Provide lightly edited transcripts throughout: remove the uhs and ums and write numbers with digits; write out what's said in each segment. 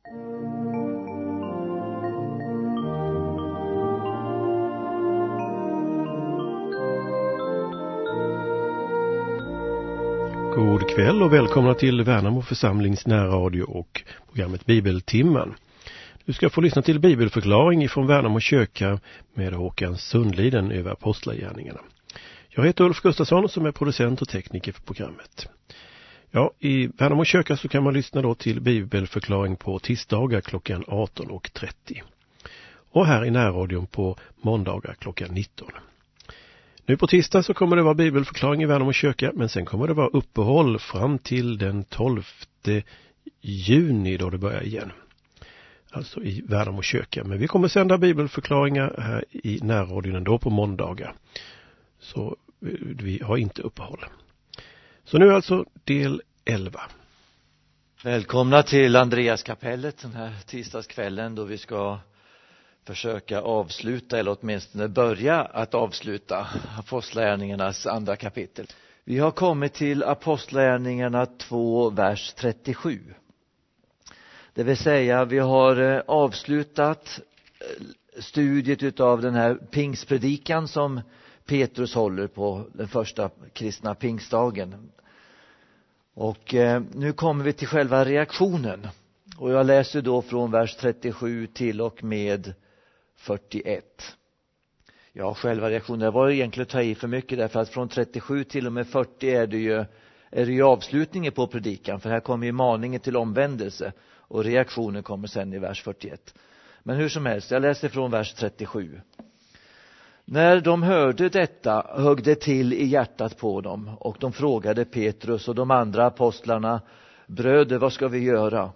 God kväll och välkomna till Värnamo församlings närradio och programmet Bibeltimmen. Du ska få lyssna till bibelförklaring från Värnamo kyrka med Håkan Sundliden över apostlagärningarna. Jag heter Ulf Gustafsson som är producent och tekniker för programmet. Ja, i Värnamo kyrka så kan man lyssna då till bibelförklaring på tisdagar klockan 18.30. Och här i närradion på måndagar klockan 19. Nu på tisdag så kommer det vara bibelförklaring i Värnamo kyrka, men sen kommer det vara uppehåll fram till den 12 juni då det börjar igen. Alltså i Värnamo kyrka. Men vi kommer sända bibelförklaringar här i närradion då på måndagar. Så vi har inte uppehåll. Så nu alltså del 11. Välkomna till Andreaskapellet den här tisdagskvällen då vi ska försöka avsluta eller åtminstone börja att avsluta apostlagärningarnas andra kapitel. Vi har kommit till apostlagärningarna 2, vers 37. Det vill säga vi har avslutat studiet utav den här pingstpredikan som Petrus håller på den första kristna pingstdagen. Och nu kommer vi till själva reaktionen. Och jag läser då från vers 37 till och med 41. Ja, själva reaktionen, det var egentligen att ta i för mycket därför att från 37 till och med 40 är det ju avslutningen på predikan. För här kommer ju maningen till omvändelse och reaktionen kommer sen i vers 41. Men hur som helst, jag läser från vers 37. När de hörde detta högg det till i hjärtat på dem och de frågade Petrus och de andra apostlarna: bröder, vad ska vi göra?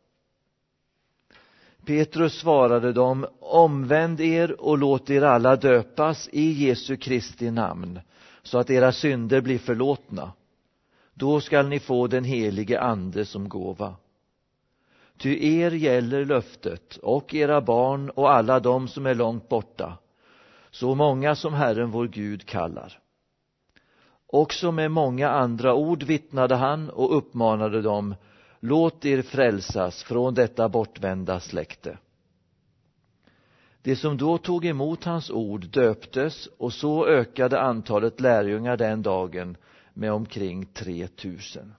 Petrus svarade dem: omvänd er och låt er alla döpas i Jesu Kristi namn så att era synder blir förlåtna. Då skall ni få den helige ande som gåva. Ty er gäller löftet och era barn och alla de som är långt borta, så många som Herren vår Gud kallar. Också med många andra ord vittnade han och uppmanade dem: låt er frälsas från detta bortvända släkte. Det som då tog emot hans ord döptes, och så ökade antalet lärjungar den dagen med omkring 3000.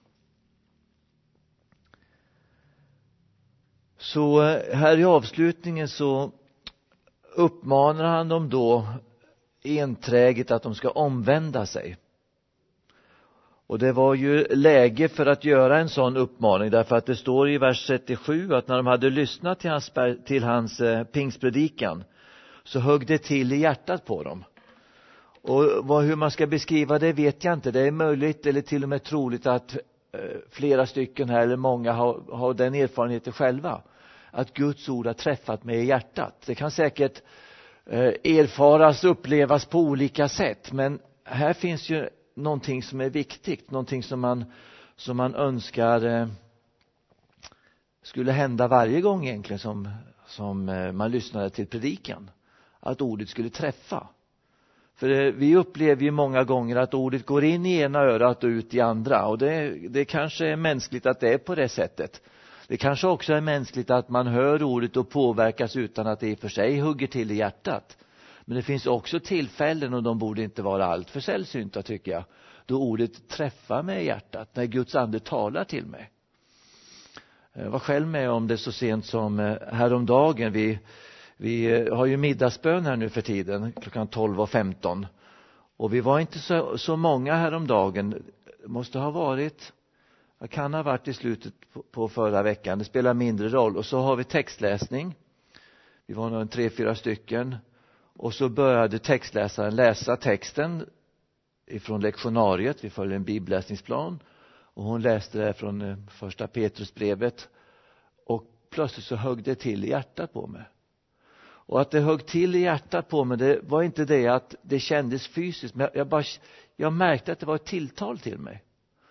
Så här i avslutningen så uppmanar han dem då enträget att de ska omvända sig. Och det var ju läge för att göra en sån uppmaning, därför att det står i vers 37 att när de hade lyssnat till hans pingstpredikan så högg det till i hjärtat på dem. Och hur man ska beskriva det vet jag inte. Det är möjligt eller till och med troligt att flera stycken här eller många har den erfarenheten själva. Att Guds ord har träffat mig i hjärtat. Det kan säkert erfaras, upplevas på olika sätt. Men här finns ju någonting som är viktigt. Någonting som man önskar skulle hända varje gång egentligen som man lyssnade till predikan. Att ordet skulle träffa. För vi upplever ju många gånger att ordet går in i ena örat och ut i andra. Och det kanske är mänskligt att det är på det sättet. Det kanske också är mänskligt att man hör ordet och påverkas utan att det i för sig hugger till i hjärtat. Men det finns också tillfällen, och de borde inte vara allt för sällsynta tycker jag, då ordet träffar mig i hjärtat, när Guds ande talar till mig. Jag var själv med om det så sent som häromdagen. Vi har ju middagsbön här nu för tiden, klockan 12:15. Och vi var inte så många häromdagen. Det måste ha varit... Jag kan ha varit i slutet på förra veckan. Det spelar mindre roll. Och så har vi textläsning. Vi var nog 3-4 stycken. Och så började textläsaren läsa texten ifrån lektionariet. Vi följer en bibelläsningsplan. Och hon läste det från första Petrusbrevet. Och plötsligt så högg det till i hjärtat på mig. Och att det högg till i hjärtat på mig, det var inte det att det kändes fysiskt. Men jag märkte att det var ett tilltal till mig.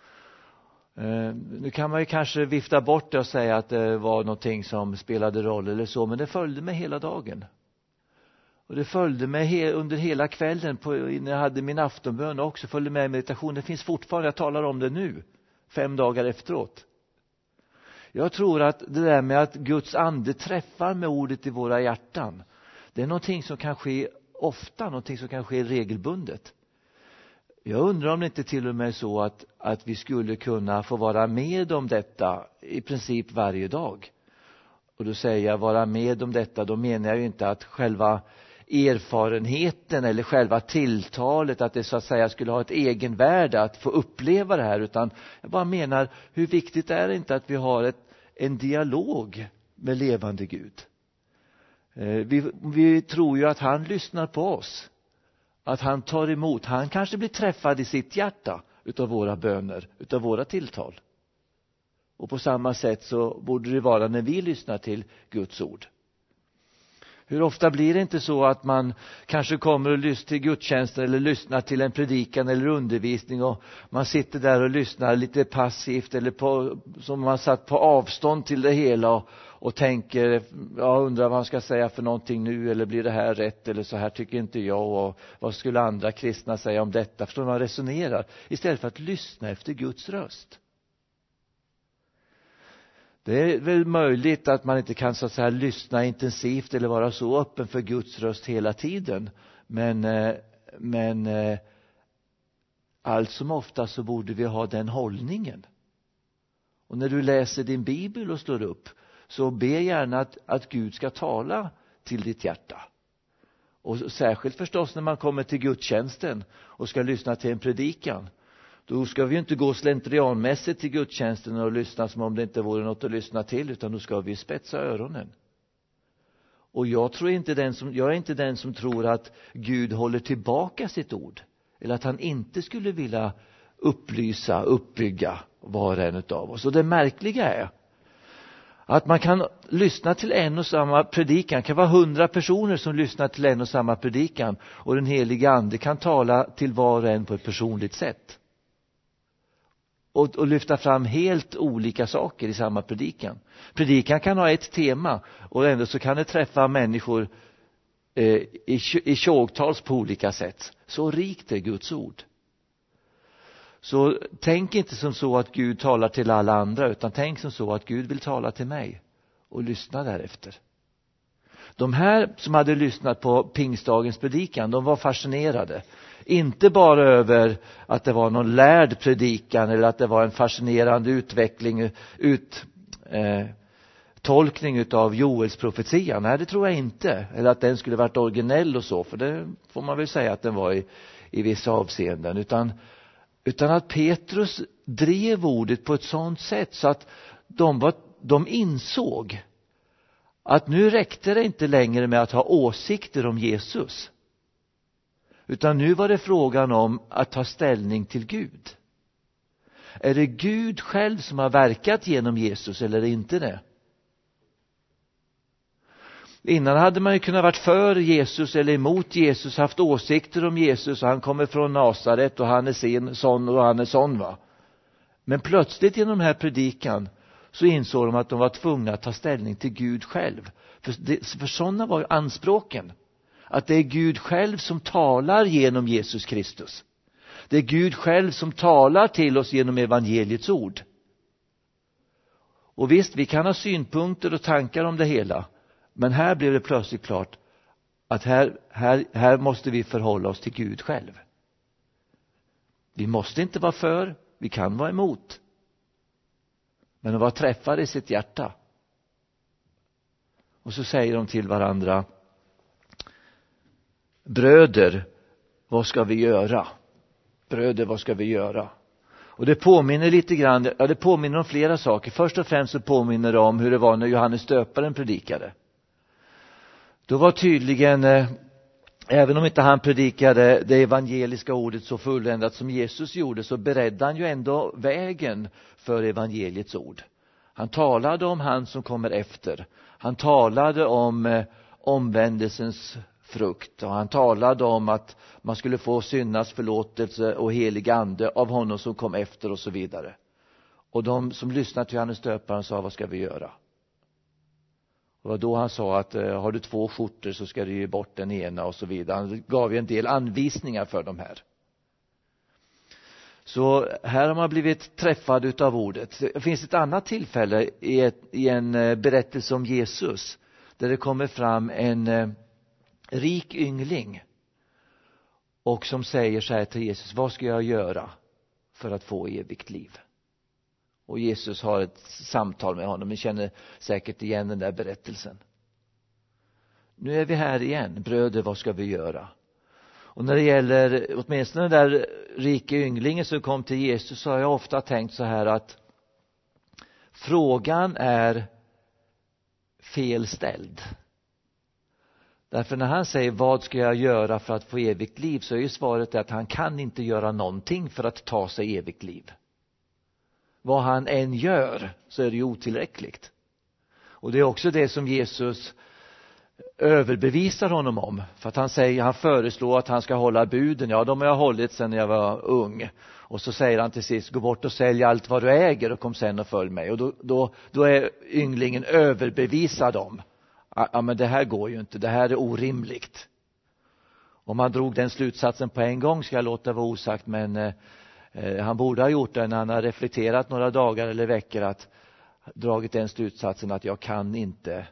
Nu kan man ju kanske vifta bort det och säga att det var någonting som spelade roll eller så, men det följde mig hela dagen. Och det följde mig under hela kvällen när jag hade min aftonbön också, följde med meditation. Det finns fortfarande, jag talar om det nu, 5 dagar efteråt. Jag tror att det där med att Guds ande träffar med ordet i våra hjärtan, det är någonting som kan ske ofta, någonting som kan ske regelbundet. Jag undrar om det inte till och med är så att vi skulle kunna få vara med om detta i princip varje dag. Och då säger jag vara med om detta, då menar jag ju inte att själva erfarenheten eller själva tilltalet, att det så att säga skulle ha ett egenvärde att få uppleva det här, utan jag bara menar, hur viktigt är det inte att vi har en dialog med levande Gud. Vi tror ju att han lyssnar på oss, att han tar emot, han kanske blir träffad i sitt hjärta utav våra böner, utav våra tilltal. Och på samma sätt så borde det vara när vi lyssnar till Guds ord. Hur ofta blir det inte så att man kanske kommer och lyssnar till gudstjänsten eller lyssnar till en predikan eller undervisning, och man sitter där och lyssnar lite passivt eller som man satt på avstånd till det hela och tänker, jag undrar vad han ska säga för någonting nu, eller blir det här rätt, eller så här tycker inte jag, och vad skulle andra kristna säga om detta? Förstår man resonerar istället för att lyssna efter Guds röst. Det är väl möjligt att man inte kan så att säga lyssna intensivt eller vara så öppen för Guds röst hela tiden. Men allt som ofta så borde vi ha den hållningen. Och när du läser din bibel och slår upp, så be gärna att Gud ska tala till ditt hjärta. Och särskilt förstås när man kommer till gudstjänsten och ska lyssna till en predikan. Då ska vi inte gå slentrianmässigt till gudstjänsten och lyssna som om det inte vore något att lyssna till, utan då ska vi spetsa öronen. Och jag är inte den som tror att Gud håller tillbaka sitt ord, eller att han inte skulle vilja uppbygga var och en utav oss. Och det märkliga är att man kan lyssna till en och samma predikan. Det kan vara 100 personer som lyssnar till en och samma predikan, och den heliga ande kan tala till var och en på ett personligt sätt. Och lyfta fram helt olika saker i samma predikan. Predikan kan ha ett tema, och ändå så kan det träffa människor i tjogtals på olika sätt. Så rikt är Guds ord. Så tänk inte som så att Gud talar till alla andra, utan tänk som så att Gud vill tala till mig, och lyssna därefter. De här som hade lyssnat på pingstdagens predikan, de var fascinerade. Inte bara över att det var någon lärd predikan, eller att det var en fascinerande tolkning utav Joels profetia. Nej, det tror jag inte. Eller att den skulle varit originell och så, för det får man väl säga att den var i vissa avseenden. Utan att Petrus drev ordet på ett sådant sätt så att de insåg att nu räckte det inte längre med att ha åsikter om Jesus. Utan nu var det frågan om att ta ställning till Gud. Är det Gud själv som har verkat genom Jesus, eller är det inte det? Innan hade man ju kunnat varit för Jesus eller emot Jesus, haft åsikter om Jesus, och han kommer från Nasaret och han är sån och han är sån, va. Men plötsligt genom den här predikan så insåg de att de var tvungna att ta ställning till Gud själv. För sådana var ju anspråken. Att det är Gud själv som talar genom Jesus Kristus. Det är Gud själv som talar till oss genom evangeliets ord. Och visst, vi kan ha synpunkter och tankar om det hela. Men här blev det plötsligt klart att här måste vi förhålla oss till Gud själv. Vi måste inte vara för, vi kan vara emot. Men att vara träffade i sitt hjärta. Och så säger de till varandra: bröder, vad ska vi göra? Bröder, vad ska vi göra? Och det påminner lite grann, det påminner om flera saker. Först och främst så påminner det om hur det var när Johannes döparen predikade. Då var tydligen, även om inte han predikade det evangeliska ordet så fulländat som Jesus gjorde, så beredde han ju ändå vägen för evangeliets ord. Han talade om han som kommer efter. Han talade om omvändelsens frukt, och han talade om att man skulle få syndas förlåtelse och helig ande av honom som kom efter, och så vidare. Och de som lyssnade till Johannes döparen sa: vad ska vi göra? Och då han sa att har du 2 skjortor så ska du ge bort den ena, och så vidare. Han gav ju en del anvisningar för de här. Så här har man blivit träffad utav ordet. Det finns ett annat tillfälle i en berättelse om Jesus, där det kommer fram en rik yngling och som säger så här till Jesus: vad ska jag göra för att få evigt liv? Och Jesus har ett samtal med honom. Ni känner säkert igen den där berättelsen. Nu är vi här igen. Bröder, vad ska vi göra? Och när det gäller åtminstone den där rike ynglingen som kom till Jesus, så har jag ofta tänkt så här att frågan är felställd. Därför när han säger vad ska jag göra för att få evigt liv, så är ju svaret att han kan inte göra någonting för att ta sig evigt liv. Vad han än gör så är det ju otillräckligt. Och det är också det som Jesus överbevisar honom om. För att han föreslår att han ska hålla buden. Ja, de har jag hållit sedan jag var ung. Och så säger han till sist: gå bort och sälj allt vad du äger och kom sen och följ mig. Och då är ynglingen överbevisad om: ja, men det här går ju inte, det här är orimligt. Om han drog den slutsatsen på en gång ska jag låta vara osagt, men han borde ha gjort det när han har reflekterat några dagar eller veckor, att dragit den slutsatsen att jag kan inte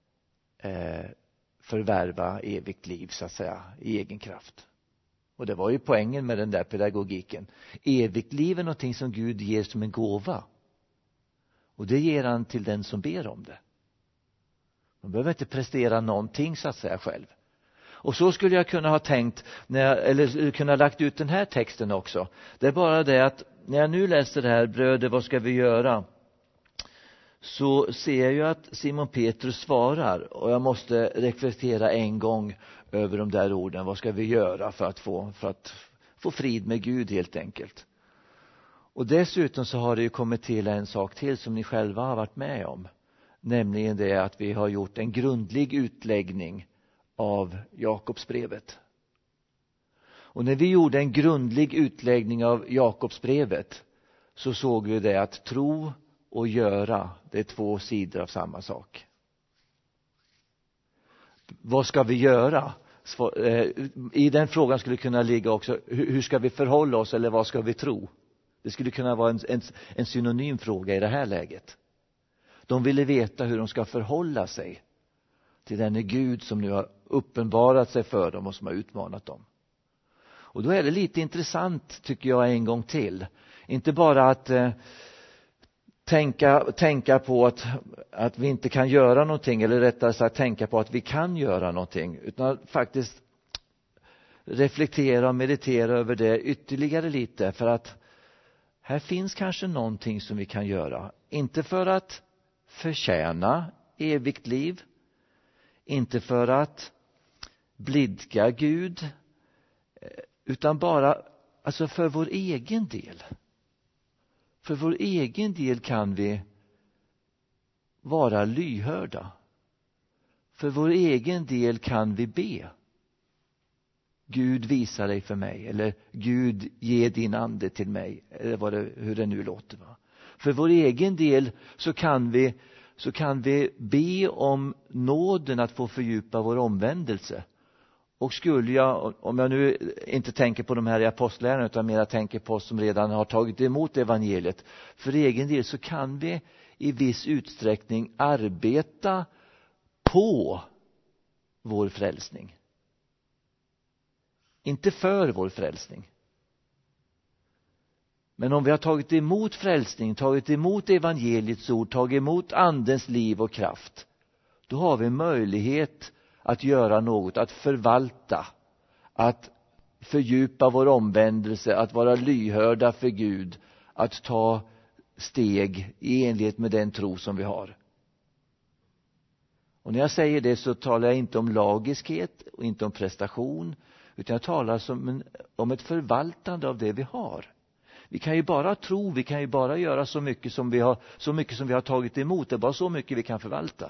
förvärva evigt liv så att säga i egen kraft. Och det var ju poängen med den där pedagogiken. Evigt liv är någonting som Gud ger som en gåva. Och det ger han till den som ber om det. Man behöver inte prestera någonting så att säga själv. Och så skulle jag kunna ha tänkt eller kunna lagt ut den här texten också. Det är bara det att när jag nu läser det här: bröder, vad ska vi göra? Så ser jag ju att Simon Petrus svarar, och jag måste reflektera en gång över de där orden. Vad ska vi göra för att få frid med Gud helt enkelt? Och dessutom så har det ju kommit till en sak till som ni själva har varit med om. Nämligen det att vi har gjort en grundlig utläggning av Jakobsbrevet. Och när vi gjorde en grundlig utläggning av Jakobsbrevet, så såg vi det att tro och göra, det är två sidor av samma sak. Vad ska vi göra? I den frågan skulle kunna ligga också: hur ska vi förhålla oss, eller vad ska vi tro? Det skulle kunna vara en synonym fråga i det här läget. De ville veta hur de ska förhålla sig till denne Gud som nu har uppenbarat sig för dem och som har utmanat dem. Och då är det lite intressant, tycker jag, en gång till. Inte bara att tänka på att vi inte kan göra någonting, eller rättare sagt tänka på att vi kan göra någonting, utan att faktiskt reflektera och meditera över det ytterligare lite. För att här finns kanske någonting som vi kan göra. Inte för att förtjäna evigt liv, inte för att blidka Gud, utan bara alltså för vår egen del. För vår egen del kan vi vara lyhörda. För vår egen del kan vi be: Gud, visa dig för mig, eller Gud, ge din ande till mig, eller hur det nu låter, va? För vår egen del så kan vi be om nåden att få fördjupa vår omvändelse. Och skulle jag, om jag nu inte tänker på de här i apostlärarna utan mer tänker på oss som redan har tagit emot evangeliet, för egen del så kan vi i viss utsträckning arbeta på vår frälsning. Inte för vår frälsning. Men om vi har tagit emot frälsning, tagit emot evangeliets ord, tagit emot andens liv och kraft, då har vi möjlighet att göra något, att förvalta, att fördjupa vår omvändelse, att vara lyhörda för Gud, att ta steg i enlighet med den tro som vi har. Och när jag säger det så talar jag inte om lagiskhet och inte om prestation, utan jag talar om ett förvaltande av det vi har. Vi kan ju bara tro, vi kan ju bara göra så mycket som vi har tagit emot. Det är bara så mycket vi kan förvalta.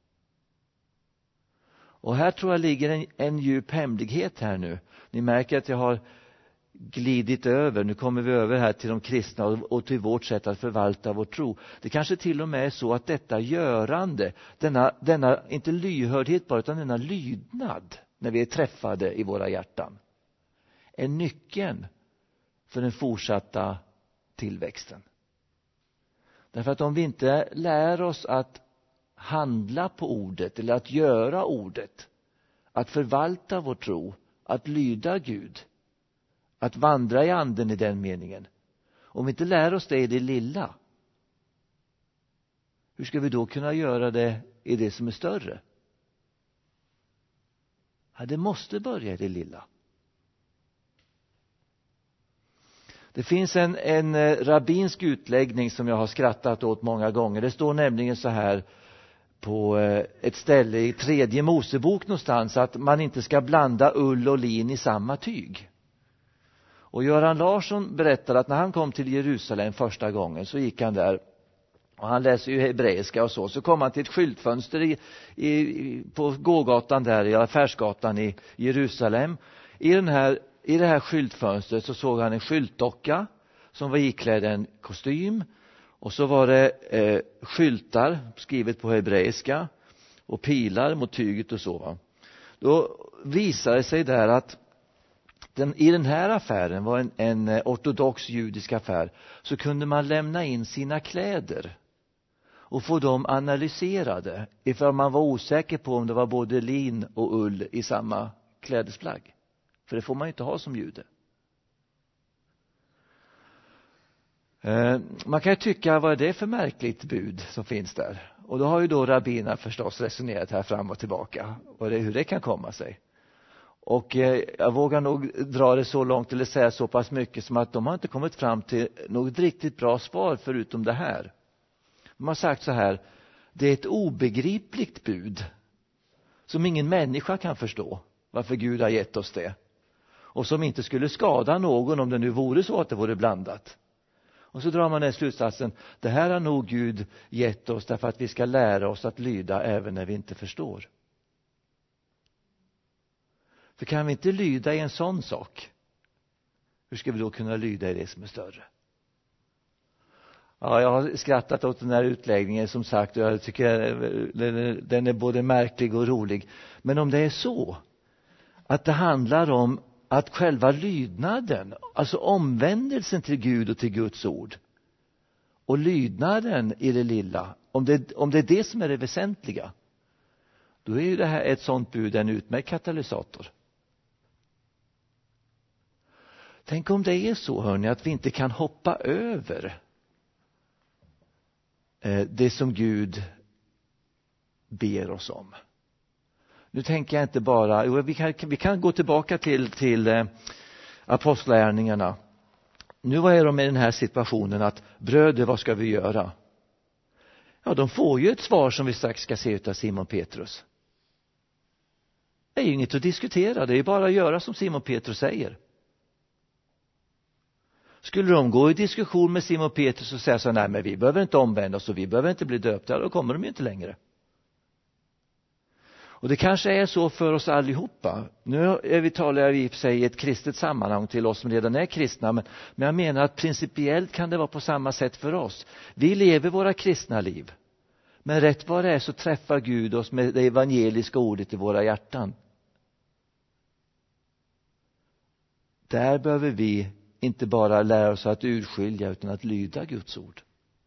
Och här tror jag ligger en djup hemlighet här nu. Ni märker att jag har glidit över. Nu kommer vi över här till de kristna och till vårt sätt att förvalta vår tro. Det kanske till och med är så att detta görande, denna inte lyhördhet bara, utan denna lydnad när vi är träffade i våra hjärtan, är nyckeln för den fortsatta tillväxten. Därför att om vi inte lär oss att handla på ordet eller att göra ordet, att förvalta vår tro, att lyda Gud, att vandra i anden i den meningen. Om vi inte lär oss det i det lilla, hur ska vi då kunna göra det i det som är större? Ja, det måste börja i det lilla. Det finns en rabbinsk utläggning som jag har skrattat åt många gånger. Det står nämligen så här på ett ställe i 3:e Mosebok någonstans, att man inte ska blanda ull och lin i samma tyg. Och Göran Larsson berättar att när han kom till Jerusalem första gången så gick han där, och han läser ju hebreiska och så kom han till ett skyltfönster på gågatan där i Affärsgatan i Jerusalem. I det här skyltfönstret så såg han en skyltdocka som var iklädd en kostym, och så var det skyltar skrivet på hebreiska och pilar mot tyget och så, va. Då visade det sig där att i den här affären var en ortodox judisk affär, så kunde man lämna in sina kläder och få dem analyserade ifall man var osäker på om det var både lin och ull i samma klädesplagg. För det får man inte ha som jude. Man kan ju tycka, vad är det för märkligt bud som finns där? Och då har ju då rabbiner förstås resonerat här fram och tillbaka. Och hur det kan komma sig. Och jag vågar nog dra det så långt eller säga så pass mycket som att de har inte kommit fram till något riktigt bra svar förutom det här. De har sagt så här: det är ett obegripligt bud som ingen människa kan förstå varför Gud har gett oss det. Och som inte skulle skada någon om det nu vore så att det vore blandat. Och så drar man den slutsatsen: det här har nog Gud gett oss därför att vi ska lära oss att lyda även när vi inte förstår. För kan vi inte lyda i en sån sak, hur ska vi då kunna lyda i det som är större? Ja, jag har skrattat åt den här utläggningen som sagt, och jag tycker den är både märklig och rolig. Men om det är så att det handlar om att själva lydnaden, alltså omvändelsen till Gud och till Guds ord, och lydnaden i det lilla, om det är det som är det väsentliga, då är ju det här ett sånt bud en utmärkt katalysator. Tänk om det är så, hörni, att vi inte kan hoppa över det som Gud ber oss om. Nu tänker jag inte bara, vi kan gå tillbaka till apostlagärningarna. Nu är de i den här situationen att bröder, vad ska vi göra? Ja, de får ju ett svar som vi strax ska se utav Simon Petrus. Det är ju inget att diskutera, det är bara att göra som Simon Petrus säger. Skulle de gå i diskussion med Simon Petrus och säga så: nej, men vi behöver inte omvända oss och vi behöver inte bli döpta, då kommer de ju inte längre. Och det kanske är så för oss allihopa. Nu talar vi i och för sig i ett kristet sammanhang till oss som redan är kristna, men jag menar att principiellt kan det vara på samma sätt för oss. Vi lever våra kristna liv, men rätt vad det är så träffar Gud oss med det evangeliska ordet i våra hjärtan. Där behöver vi inte bara lära oss att urskilja utan att lyda Guds ord.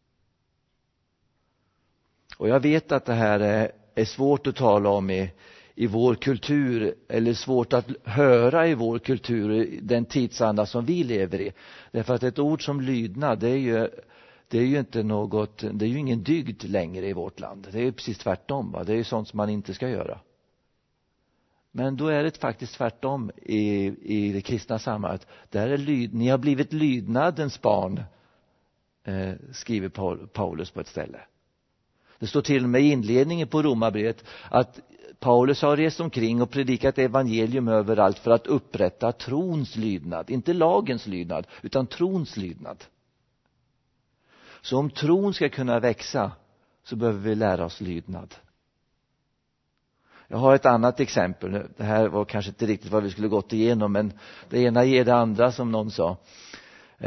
Och jag vet att det här är svårt att tala om i vår kultur, eller svårt att höra i vår kultur, den tidsanda som vi lever i. Därför att ett ord som lydnad, det är ju inte något, det är ju ingen dygd längre i vårt land. Det är ju precis tvärtom, va? Det är ju sånt som man inte ska göra. Men då är det faktiskt tvärtom i det kristna samhället. Där är ni har blivit lydnadens barn, skriver Paulus på ett ställe. Det står till och med i inledningen på Romarbrevet att Paulus har rest omkring och predikat evangelium överallt för att upprätta trons lydnad. Inte lagens lydnad, utan trons lydnad. Så om tron ska kunna växa så behöver vi lära oss lydnad. Jag har ett annat exempel. Det här var kanske inte riktigt vad vi skulle gått igenom, men det ena ger det andra, som någon sa.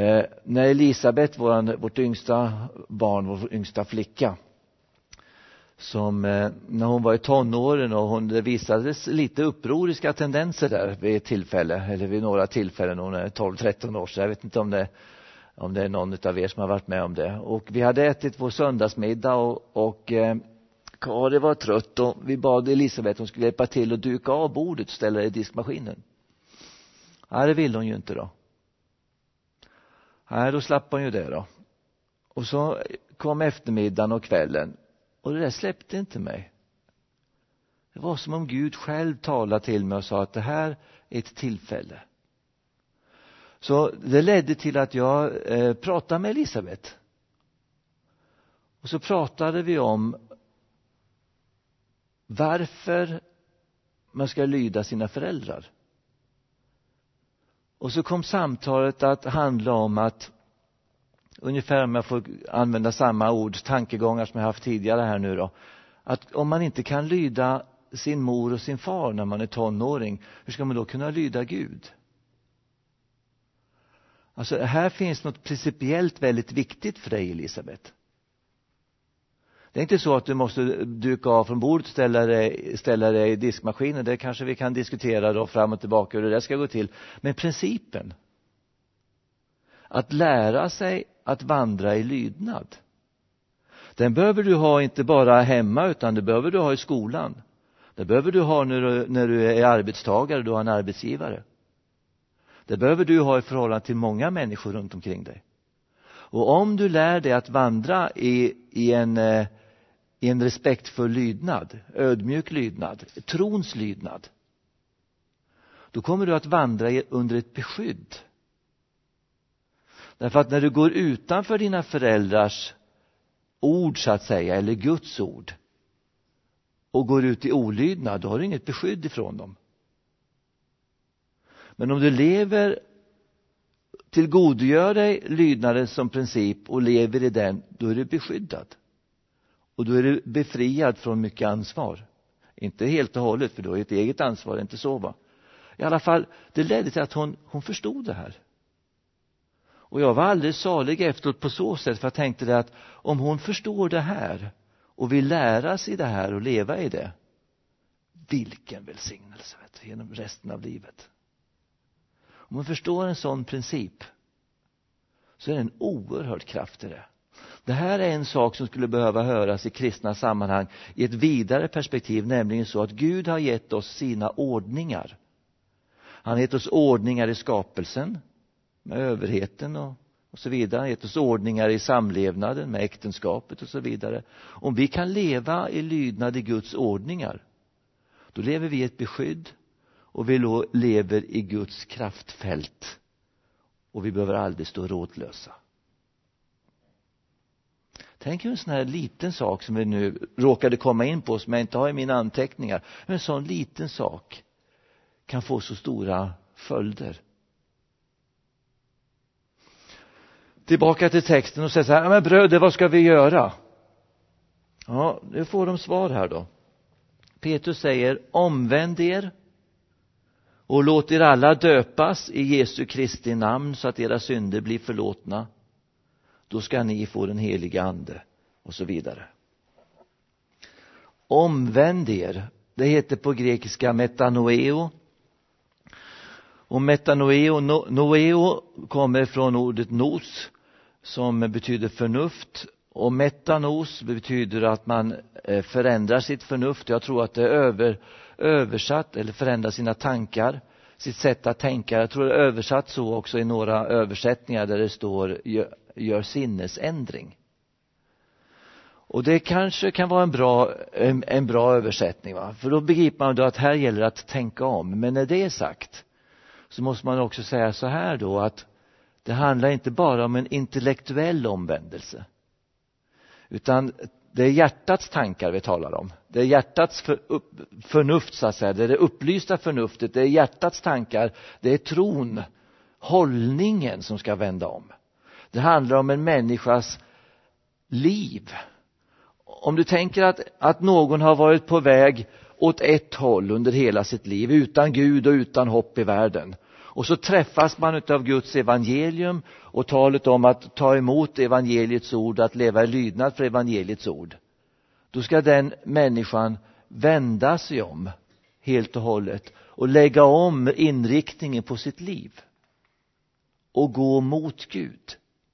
När Elisabeth, vårt yngsta barn, vår yngsta flicka, som när hon var i tonåren, och det visades lite upproriska tendenser där vid ett tillfälle, eller vid några tillfällen. Hon är 12-13 år, så jag vet inte om det är någon av er som har varit med om det. Och vi hade ätit vår söndagsmiddag och Kari var trött, och vi bad Elisabeth hon skulle hjälpa till att duka av bordet och ställa det i diskmaskinen. Nej, det ville hon ju inte då. Nej, då slapp hon ju det då. Och så kom eftermiddagen och kvällen, och det där släppte inte mig. Det var som om Gud själv talade till mig och sa att det här är ett tillfälle. Så det ledde till att jag pratade med Elisabeth. Och så pratade vi om varför man ska lyda sina föräldrar. Och så kom samtalet att handla om att, ungefär om jag får använda samma ord, tankegångar som jag haft tidigare här nu då, att om man inte kan lyda sin mor och sin far när man är tonåring, hur ska man då kunna lyda Gud? Alltså här finns något principiellt väldigt viktigt för dig, Elisabeth. Det är inte så att du måste duka av från bordet och ställa dig i diskmaskinen. Det kanske vi kan diskutera då fram och tillbaka hur det ska gå till. Men principen, att lära sig att vandra i lydnad, den behöver du ha inte bara hemma, utan det behöver du ha i skolan. Det behöver du ha när du är arbetstagare, du har en arbetsgivare. Det behöver du ha i förhållande till många människor runt omkring dig. Och om du lär dig att vandra i en respektfull lydnad, ödmjuk lydnad, trons lydnad, då kommer du att vandra under ett beskydd. Därför att när du går utanför dina föräldrars ord så att säga, eller Guds ord, och går ut i olydnad, då har du inget beskydd ifrån dem. Men om du lever, tillgodogör dig lydnaden som princip och lever i den, då är du beskyddad. Och då är du befriad från mycket ansvar. Inte helt och hållet, för du har ett eget ansvar, inte så va. I alla fall, det ledde till att hon förstod det här. Och jag var alldeles salig efteråt på så sätt, för jag tänkte det att om hon förstår det här och vill lära sig det här och leva i det, vilken välsignelse genom resten av livet. Om man förstår en sån princip, så är det en oerhörd kraft i det. Det här är en sak som skulle behöva höras i kristna sammanhang i ett vidare perspektiv, nämligen så att Gud har gett oss sina ordningar. Han har gett oss ordningar i skapelsen med överheten och så vidare. Han har gett oss ordningar i samlevnaden med äktenskapet och så vidare. Om vi kan leva i lydnad i Guds ordningar, då lever vi i ett beskydd. Och vi lever i Guds kraftfält. Och vi behöver aldrig stå rådlösa. Tänk en sån här liten sak som vi nu råkade komma in på, som jag inte har i mina anteckningar. En sån liten sak kan få så stora följder. Tillbaka till texten och säga så här: men bröder, vad ska vi göra? Ja, nu får de svar här då. Petrus säger: omvänd er och låt er alla döpas i Jesu Kristi namn, så att era synder blir förlåtna. Då ska ni få den heliga ande, och så vidare. Omvänd er, det heter på grekiska metanoeo. Och metanoeo, noeo, kommer från ordet nos, som betyder förnuft. Och metanos betyder att man förändrar sitt förnuft. Jag tror att det är översatt, eller förändrar sina tankar, sitt sätt att tänka. Jag tror det är översatt så också i några översättningar där det står gör sinnesändring. Och det kanske kan vara en bra översättning, va? För då begriper man då att här gäller det att tänka om. Men när det är sagt, så måste man också säga så här då, att det handlar inte bara om en intellektuell omvändelse, utan det är hjärtats tankar vi talar om. Det är hjärtats förnuft så att säga. Det är det upplysta förnuftet. Det är hjärtats tankar. Det är tron, hållningen som ska vända om. Det handlar om en människas liv. Om du tänker att någon har varit på väg åt ett håll under hela sitt liv, utan Gud och utan hopp i världen. Och så träffas man av Guds evangelium och talet om att ta emot evangeliets ord, att leva i lydnad för evangeliets ord. då ska den människan vända sig om helt och hållet och lägga om inriktningen på sitt liv och gå mot Gud.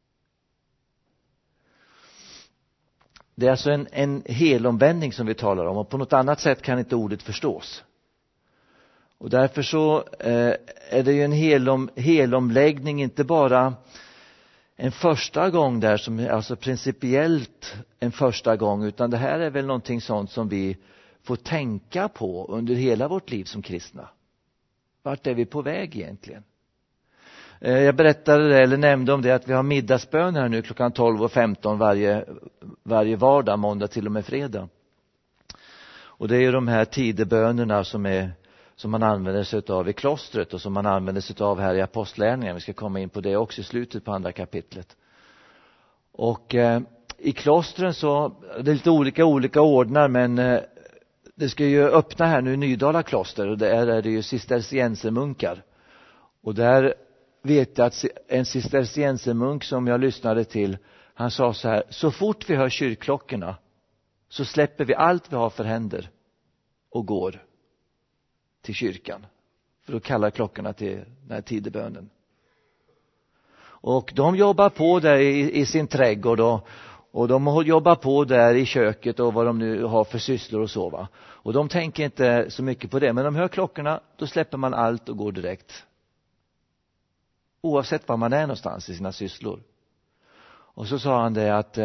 Det är alltså en helomvändning som vi talar om, och på något annat sätt kan inte ordet förstås. Och därför så är det ju en helomläggning, inte bara en första gång där som är alltså principiellt en första gång, utan det här är väl någonting sånt som vi får tänka på under hela vårt liv som kristna. Vart är vi på väg egentligen? Jag berättade det, eller nämnde om det, att vi har middagsbön här nu klockan 12:15 varje vardag, måndag till och med fredag. Och det är ju de här tidebönerna som man använder sig av i klostret och som man använder sig av här i apostlärningarna. Vi ska komma in på det också i slutet på andra kapitlet. Och i klostren så det är lite olika ordnar, men det ska ju öppna här nu i Nydala kloster, och där är det ju cisterciensermunkar. Och där vet jag att en cisterciensermunk som jag lyssnade till, han sa så här: så fort vi hör kyrkklockorna så släpper vi allt vi har för händer och går till kyrkan, för att kalla klockorna till den här tidebönen. Och de jobbar på där i sin trädgård, och de jobbar på där i köket och vad de nu har för sysslor och så, va. Och de tänker inte så mycket på det, men de hör klockorna, då släpper man allt och går direkt. Oavsett var man är någonstans i sina sysslor. Och så sa han det att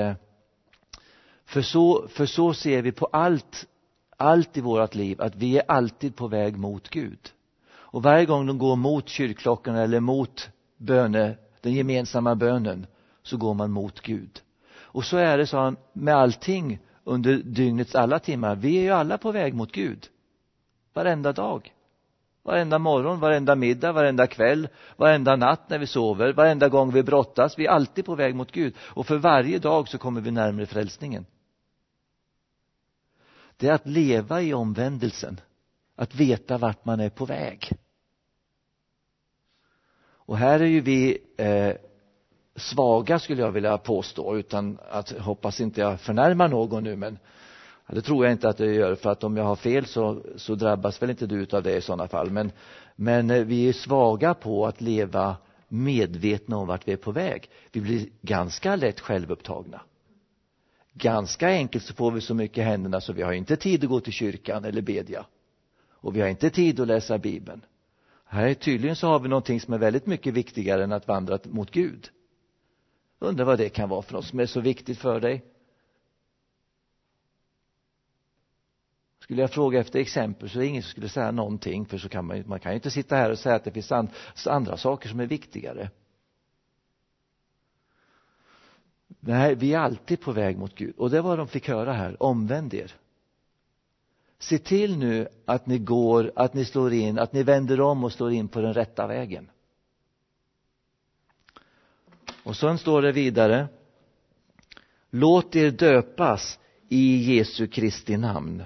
för så ser vi på allt i vårt liv, att vi är alltid på väg mot Gud. Och varje gång de går mot kyrkklockorna eller mot den gemensamma bönen, så går man mot Gud. Och så är det, sa han, med allting under dygnets alla timmar. Vi är ju alla på väg mot Gud. Varenda dag. Varenda morgon, varenda middag, varenda kväll, varenda natt när vi sover, varenda gång vi brottas. Vi är alltid på väg mot Gud. Och för varje dag så kommer vi närmare frälsningen. Det är att leva i omvändelsen. Att veta vart man är på väg. Och här är ju vi svaga, skulle jag vilja påstå, utan att hoppas inte jag förnärmar någon nu, men det tror jag inte att jag gör, för att om jag har fel så drabbas väl inte du av det i sådana fall. Men vi är svaga på att leva medvetna om vart vi är på väg. Vi blir ganska lätt självupptagna. Ganska enkelt så får vi så mycket i händerna så vi har inte tid att gå till kyrkan eller bedja. Och vi har inte tid att läsa Bibeln. Här tydligen så har vi någonting som är väldigt mycket viktigare än att vandra mot Gud. Undrar vad det kan vara för något som är så viktigt för dig. Skulle jag fråga efter exempel så är det ingen som skulle säga någonting, för så kan man kan ju inte sitta här och säga att det finns andra saker som är viktigare. Nej, vi är alltid på väg mot Gud. Och det var de fick höra här. Omvänd er. Se till nu att ni går, att ni slår in, att ni vänder om och slår in på den rätta vägen. Och sen står det vidare: låt er döpas i Jesu Kristi namn.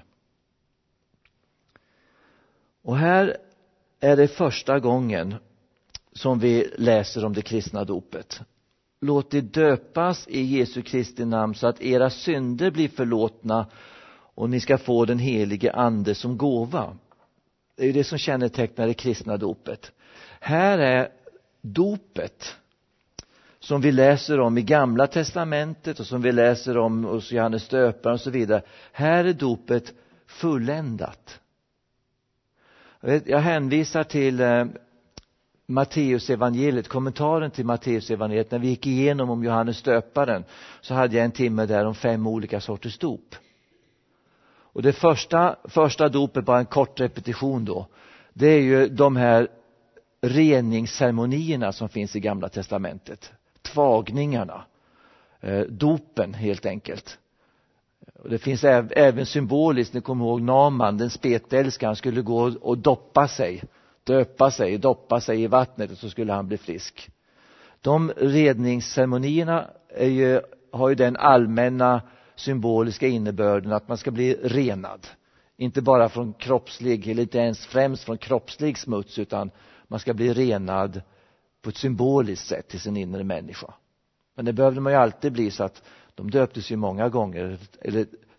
Och här är det första gången som vi läser om det kristna dopet. Låt er döpas i Jesu Kristi namn så att era synder blir förlåtna och ni ska få den helige ande som gåva. Det är ju det som kännetecknar det kristna dopet. Här är dopet som vi läser om i Gamla testamentet och som vi läser om hos Johannes döparen och så vidare. Här är dopet fulländat. Jag hänvisar till Matteus evangeliet, kommentaren till Matteus evangeliet. När vi gick igenom om Johannes döparen så hade jag en timme där om 5 olika sorters dop. Och det första dopet, bara en kort repetition då, det är ju de här reningsceremonierna som finns i Gamla testamentet. Tvagningarna, dopen helt enkelt. Och det finns även symboliskt, ni kommer ihåg Naman, den spetälskaren, skulle gå och doppa sig i vattnet och så skulle han bli frisk. De reningsceremonierna har ju den allmänna symboliska innebörden att man ska bli renad. Inte bara från kroppslig, eller inte ens främst från kroppslig smuts, utan man ska bli renad på ett symboliskt sätt till sin inre människa. Men det behövde man ju alltid bli, så att de döptes ju många gånger, eller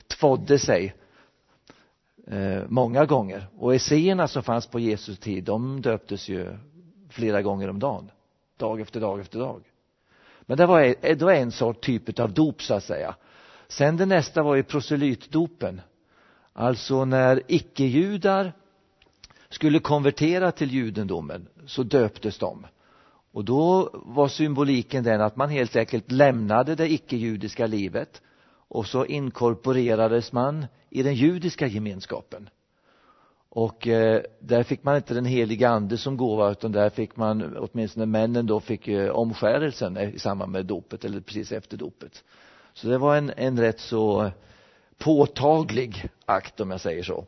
tvådde sig många gånger. Och esséerna som fanns på Jesus tid, de döptes ju flera gånger om dagen. Dag efter dag efter dag. Men det var en sort typ av dop så att säga. Sen det nästa var ju proselytdopen. Alltså när icke-judar skulle konvertera till judendomen så döptes de. Och då var symboliken den att man helt enkelt lämnade det icke-judiska livet och så inkorporerades man i den judiska gemenskapen. Och där fick man inte den heliga ande som gåva, utan där fick man, åtminstone männen då, fick omskärelsen i samband med dopet eller precis efter dopet. Så det var en rätt så påtaglig akt, om jag säger så.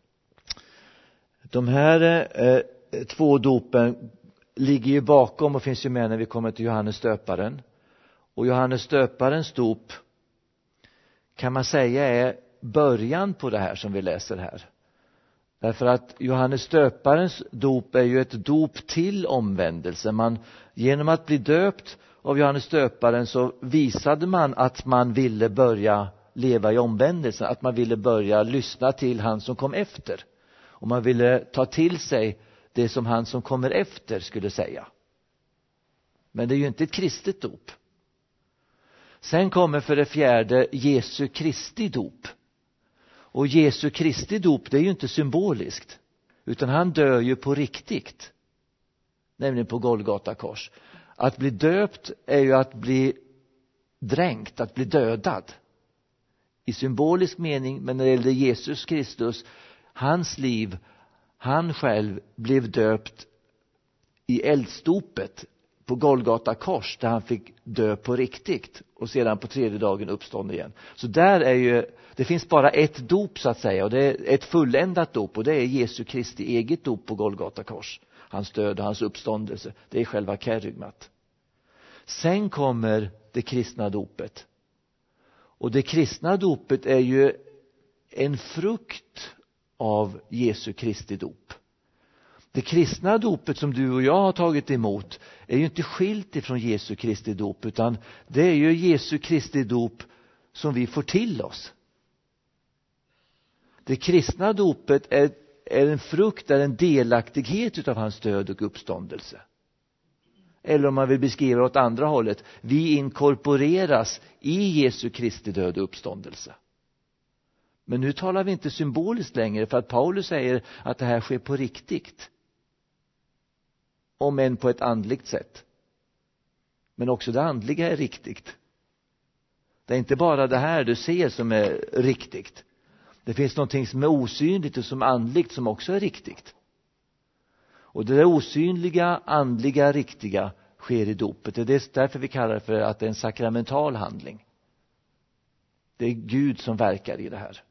De här två dopen ligger ju bakom och finns ju med när vi kommer till Johannes döparen. Och Johannes döparens dop kan man säga är början på det här som vi läser här. Därför att Johannes döparens dop är ju ett dop till omvändelse. Genom att bli döpt av Johannes döparen så visade man att man ville börja leva i omvändelsen. Att man ville börja lyssna till han som kom efter. Och man ville ta till sig det som han som kommer efter skulle säga. Men det är ju inte ett kristet dop. Sen kommer för det fjärde Jesu Kristi dop. Och Jesu Kristi dop, det är ju inte symboliskt. Utan han dör ju på riktigt. Nämligen på Golgata kors. Att bli döpt är ju att bli dränkt, att bli dödad. I symbolisk mening, men när det gäller Jesus Kristus, hans liv, han själv blev döpt i eldstopet på Golgata kors, där han fick dö på riktigt och sedan på tredje dagen uppstånd igen. Så där är ju, det finns bara ett dop så att säga, och det är ett fulländat dop, och det är Jesu Kristi eget dop på Golgata kors. Hans död och hans uppståndelse, det är själva kerygmat. Sen kommer det kristna dopet. Och det kristna dopet är ju en frukt av Jesu Kristi dop. Det kristna dopet som du och jag har tagit emot är ju inte skilt ifrån Jesu Kristi dop, utan det är ju Jesu Kristi dop som vi får till oss. Det kristna dopet är en frukt, är en delaktighet utav hans död och uppståndelse. Eller om man vill beskriva åt andra hållet, vi inkorporeras i Jesu Kristi död och uppståndelse. Men nu talar vi inte symboliskt längre, för att Paulus säger att det här sker på riktigt. Om än på ett andligt sätt. Men också det andliga är riktigt. Det är inte bara det här du ser som är riktigt. Det finns någonting som är osynligt och som är andligt som också är riktigt. Och det där osynliga, andliga, riktiga sker i dopet. Det är därför vi kallar det för att det är en sakramental handling. Det är Gud som verkar i det här.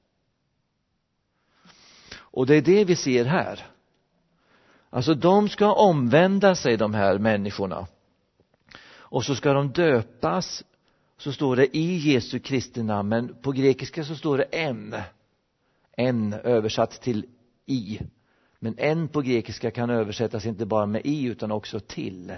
Och det är det vi ser här. Alltså de ska omvända sig, de här människorna. Och så ska de döpas. Så står det i Jesu Kristi namn. Men på grekiska så står det en. En översatt till i. Men en på grekiska kan översättas inte bara med i utan också till.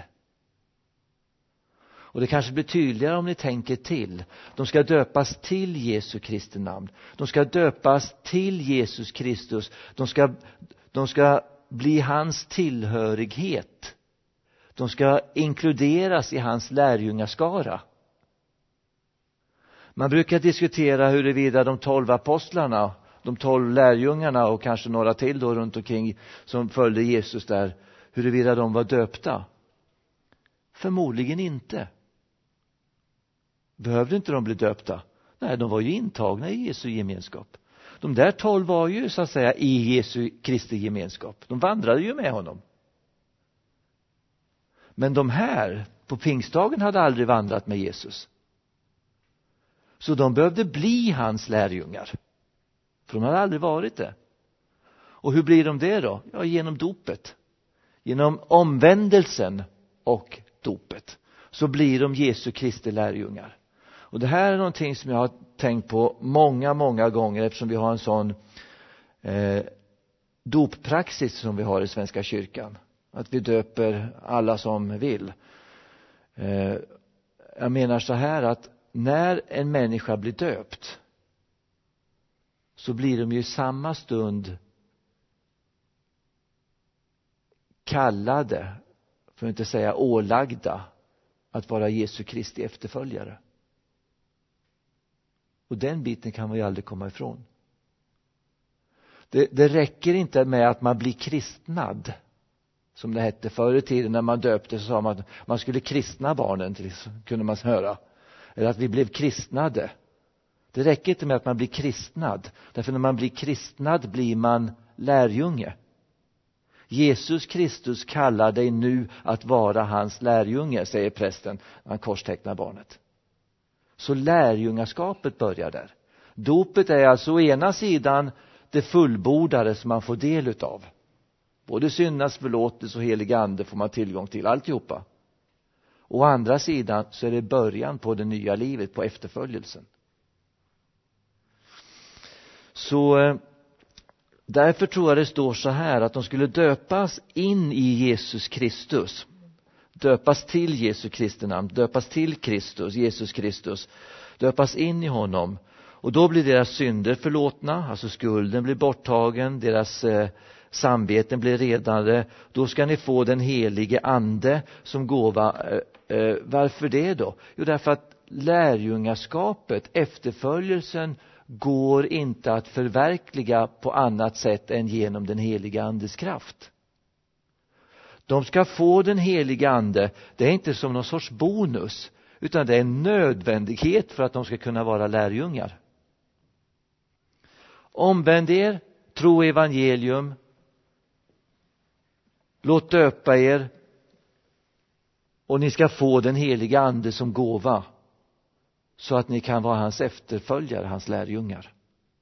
Och det kanske blir tydligare om ni tänker till. De ska döpas till Jesu Kristi namn. De ska döpas till Jesus Kristus. De ska bli hans tillhörighet. De ska inkluderas i hans lärjungaskara. Man brukar diskutera huruvida de 12 apostlarna, de 12 lärjungarna och kanske några till då runt omkring som följde Jesus där, huruvida de var döpta. Förmodligen inte. Behövde inte de bli döpta? Nej, de var ju intagna i Jesu gemenskap. De där 12 var ju så att säga i Jesu Kristi gemenskap. De vandrade ju med honom. Men de här på pingstdagen hade aldrig vandrat med Jesus. Så de behövde bli hans lärjungar. För de hade aldrig varit det. Och hur blir de det då? Ja, genom dopet. Genom omvändelsen och dopet. Så blir de Jesu Kristi lärjungar. Och det här är någonting som jag har tänkt på många, många gånger, eftersom vi har en sån doppraxis som vi har i Svenska kyrkan. Att vi döper alla som vill. Jag menar så här att när en människa blir döpt, så blir de ju i samma stund kallade, för att inte säga ålagda, att vara Jesu Kristi efterföljare. Och den biten kan man ju aldrig komma ifrån. Det räcker inte med att man blir kristnad, som det hette förr i tiden när man döpte, så sa man att man skulle kristna barnen, kunde man höra. Eller att vi blev kristnade. Det räcker inte med att man blir kristnad. Därför när man blir kristnad blir man lärjunge. Jesus Kristus kallar dig nu att vara hans lärjunge, säger prästen när han korstecknar barnet. Så lärjungaskapet börjar där. Dopet är alltså å ena sidan det fullbordade som man får del utav. Både syndas förlåtelse och helig ande får man tillgång till, alltihopa. Å andra sidan så är det början på det nya livet, på efterföljelsen. Så därför tror jag det står så här, att de skulle döpas in i Jesus Kristus. Döpas till Jesu Kristi namn, döpas till Kristus, Jesus Kristus. Döpas in i honom. Och då blir deras synder förlåtna, alltså skulden blir borttagen, deras samveten blir redade. Då ska ni få den helige ande som gåva. Varför det då? Jo, därför att lärjungaskapet, efterföljelsen, går inte att förverkliga på annat sätt än genom den heliga andes kraft. De ska få den heliga ande. Det är inte som någon sorts bonus, utan det är en nödvändighet för att de ska kunna vara lärjungar. Omvänd er, tro evangelium, låt döpa er och ni ska få den heliga ande som gåva, så att ni kan vara hans efterföljare, hans lärjungar.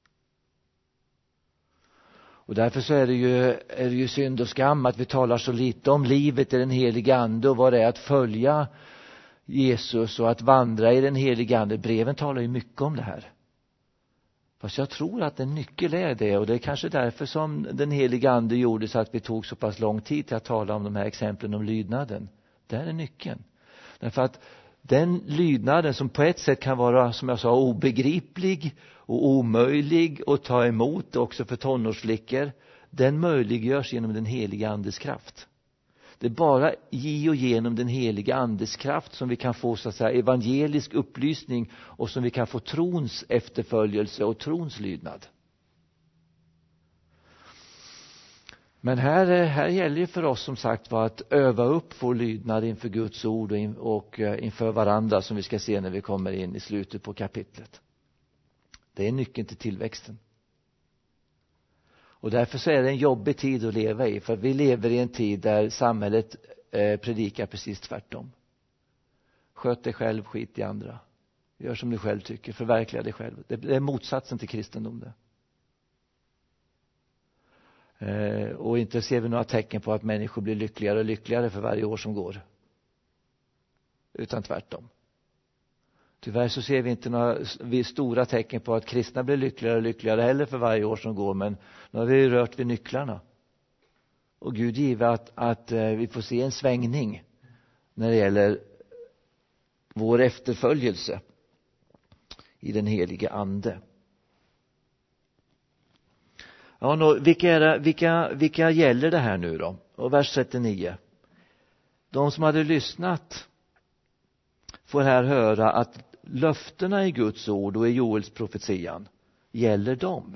Och därför så är det ju synd och skam att vi talar så lite om livet i den heliga ande och vad det är att följa Jesus och att vandra i den heliga ande. Breven talar ju mycket om det här. Fast jag tror att en nyckel är det, och det är kanske därför som den heliga ande gjorde så att vi tog så pass lång tid till att tala om de här exemplen om lydnaden. Det är nyckeln. Därför att den lydnaden som på ett sätt kan vara, som jag sa, obegriplig och omöjlig att ta emot också för tonårsflickor, den möjliggörs genom den heliga andes kraft. Det är bara i och genom den heliga andes kraft som vi kan få, så att säga, evangelisk upplysning och som vi kan få trons efterföljelse och trons lydnad. Men här gäller ju för oss som sagt att öva upp vår lydnad inför Guds ord och inför varandra, som vi ska se när vi kommer in i slutet på kapitlet. Det är nyckeln till tillväxten. Och därför så är det en jobbig tid att leva i, för vi lever i en tid där samhället predikar precis tvärtom. Sköt dig själv, skit i andra. Gör som du själv tycker, förverkliga dig själv. Det är motsatsen till kristendom det. Och inte ser vi några tecken på att människor blir lyckligare och lyckligare för varje år som går. Utan tvärtom. Tyvärr så ser vi inte några stora tecken på att kristna blir lyckligare och lyckligare heller för varje år som går. Men nu har vi rört vid nycklarna. Och Gud giver att vi får se en svängning när det gäller vår efterföljelse i den helige ande. Ja, vilka gäller det här nu då? Och vers 39. De som hade lyssnat får här höra att löftena i Guds ord och i Joels profetian gäller dem.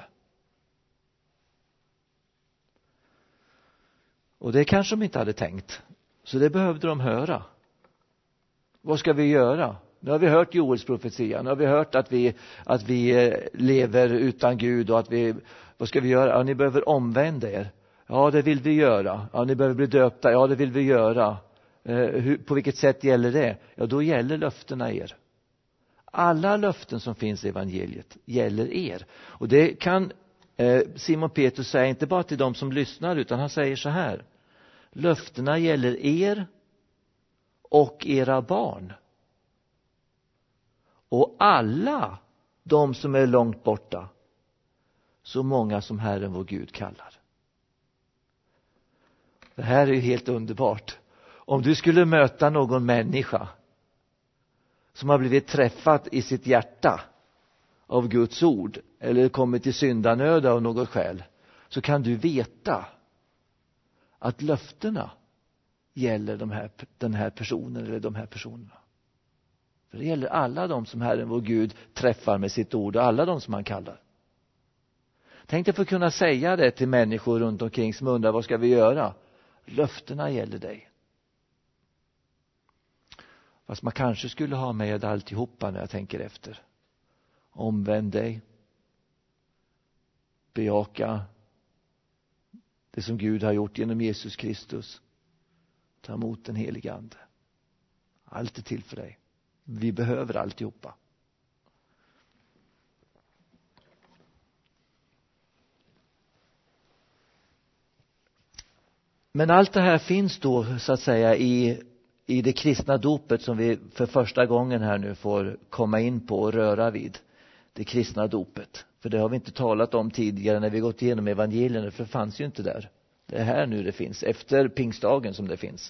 Och det kanske de inte hade tänkt. Så det behövde de höra. Vad ska vi göra? Nu har vi hört Joels profetia. Nu har vi hört att vi lever utan Gud och vad ska vi göra? Ja, ni behöver omvända er. Ja, det vill vi göra. Ja, ni behöver bli döpta. Ja, det vill vi göra. På vilket sätt gäller det? Ja, då gäller löftena er. Alla löften som finns i evangeliet gäller er. Och det kan Simon Petrus säga inte bara till de som lyssnar, utan han säger så här: löftena gäller er och era barn och alla de som är långt borta, så många som Herren vår Gud kallar. Det här är ju helt underbart. Om du skulle möta någon människa som har blivit träffad i sitt hjärta av Guds ord, eller kommit i syndanöd av något skäl, så kan du veta att löftena gäller den här personen eller de här personerna. För det gäller alla de som Herren vår Gud träffar med sitt ord och alla de som han kallar. Tänk dig för att kunna säga det till människor runt omkring som undrar vad ska vi göra? Löftena gäller dig. Fast man kanske skulle ha med alltihopa när jag tänker efter. Omvänd dig. Bejaka det som Gud har gjort genom Jesus Kristus. Ta emot den helige ande. Allt är till för dig. Vi behöver alltihopa. Men allt det här finns då så att säga i det kristna dopet som vi för första gången här nu får komma in på och röra vid. Det kristna dopet. För det har vi inte talat om tidigare när vi gått igenom evangelierna, för det fanns ju inte där. Det är här nu det finns, efter pingstdagen som det finns.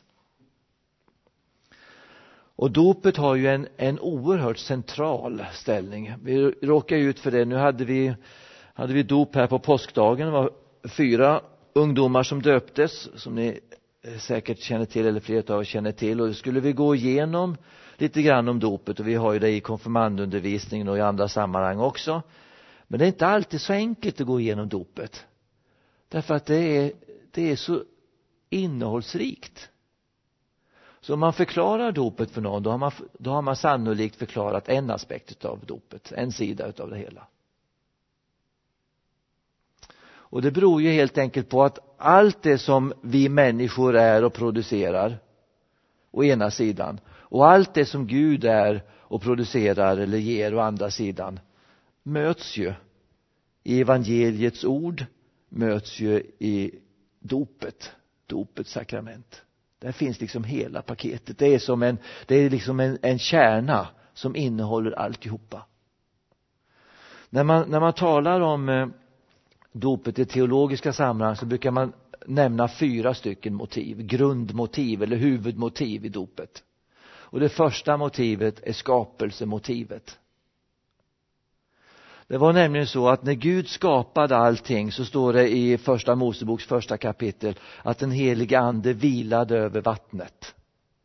Och dopet har ju en oerhört central ställning. Vi råkar ut för det. Nu hade vi dop här på påskdagen. Det var 4 ungdomar som döptes, som ni säkert känner till eller flera av er känner till. Och då skulle vi gå igenom lite grann om dopet, och vi har ju det i konfirmandundervisningen och i andra sammanhang också. Men det är inte alltid så enkelt att gå igenom dopet. Därför att det är så innehållsrikt. Så om man förklarar dopet för någon, då har man sannolikt förklarat en aspekt av dopet, en sida av det hela. Och det beror ju helt enkelt på att allt det som vi människor är och producerar, å ena sidan, och allt det som Gud är och producerar eller ger å andra sidan, möts ju i evangeliets ord, möts ju i dopets sakrament. Där finns liksom hela paketet. Det är liksom en kärna som innehåller alltihopa. När man talar om dopet i teologiska sammanhang så brukar man nämna 4 stycken motiv, grundmotiv eller huvudmotiv i dopet. Och det första motivet är skapelsemotivet. Det var nämligen så att när Gud skapade allting, så står det i första Moseboks första kapitel att den heliga ande vilade över vattnet.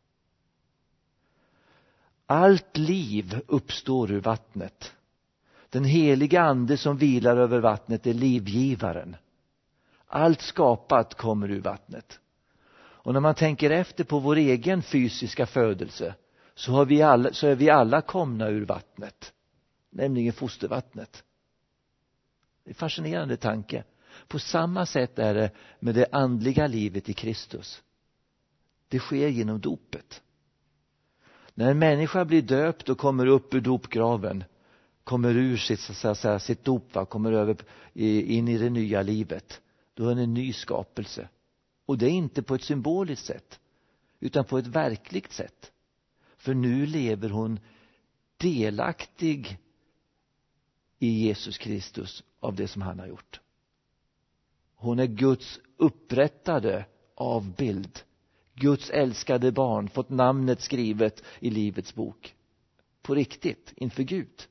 Allt liv uppstår ur vattnet. Den heliga ande som vilar över vattnet är livgivaren. Allt skapat kommer ur vattnet. Och när man tänker efter på vår egen fysiska födelse, så är vi alla komna ur vattnet. Nämligen fostervattnet. Det är en fascinerande tanke. På samma sätt är det med det andliga livet i Kristus. Det sker genom dopet. När en människa blir döpt och kommer upp ur dopgraven, kommer ur sitt dop, kommer över in i det nya livet, då är det en ny skapelse. Och det är inte på ett symboliskt sätt, utan på ett verkligt sätt. För nu lever hon delaktig i Jesus Kristus av det som han har gjort. Hon är Guds upprättade avbild. Guds älskade barn, fått namnet skrivet i livets bok. På riktigt, inför Gud.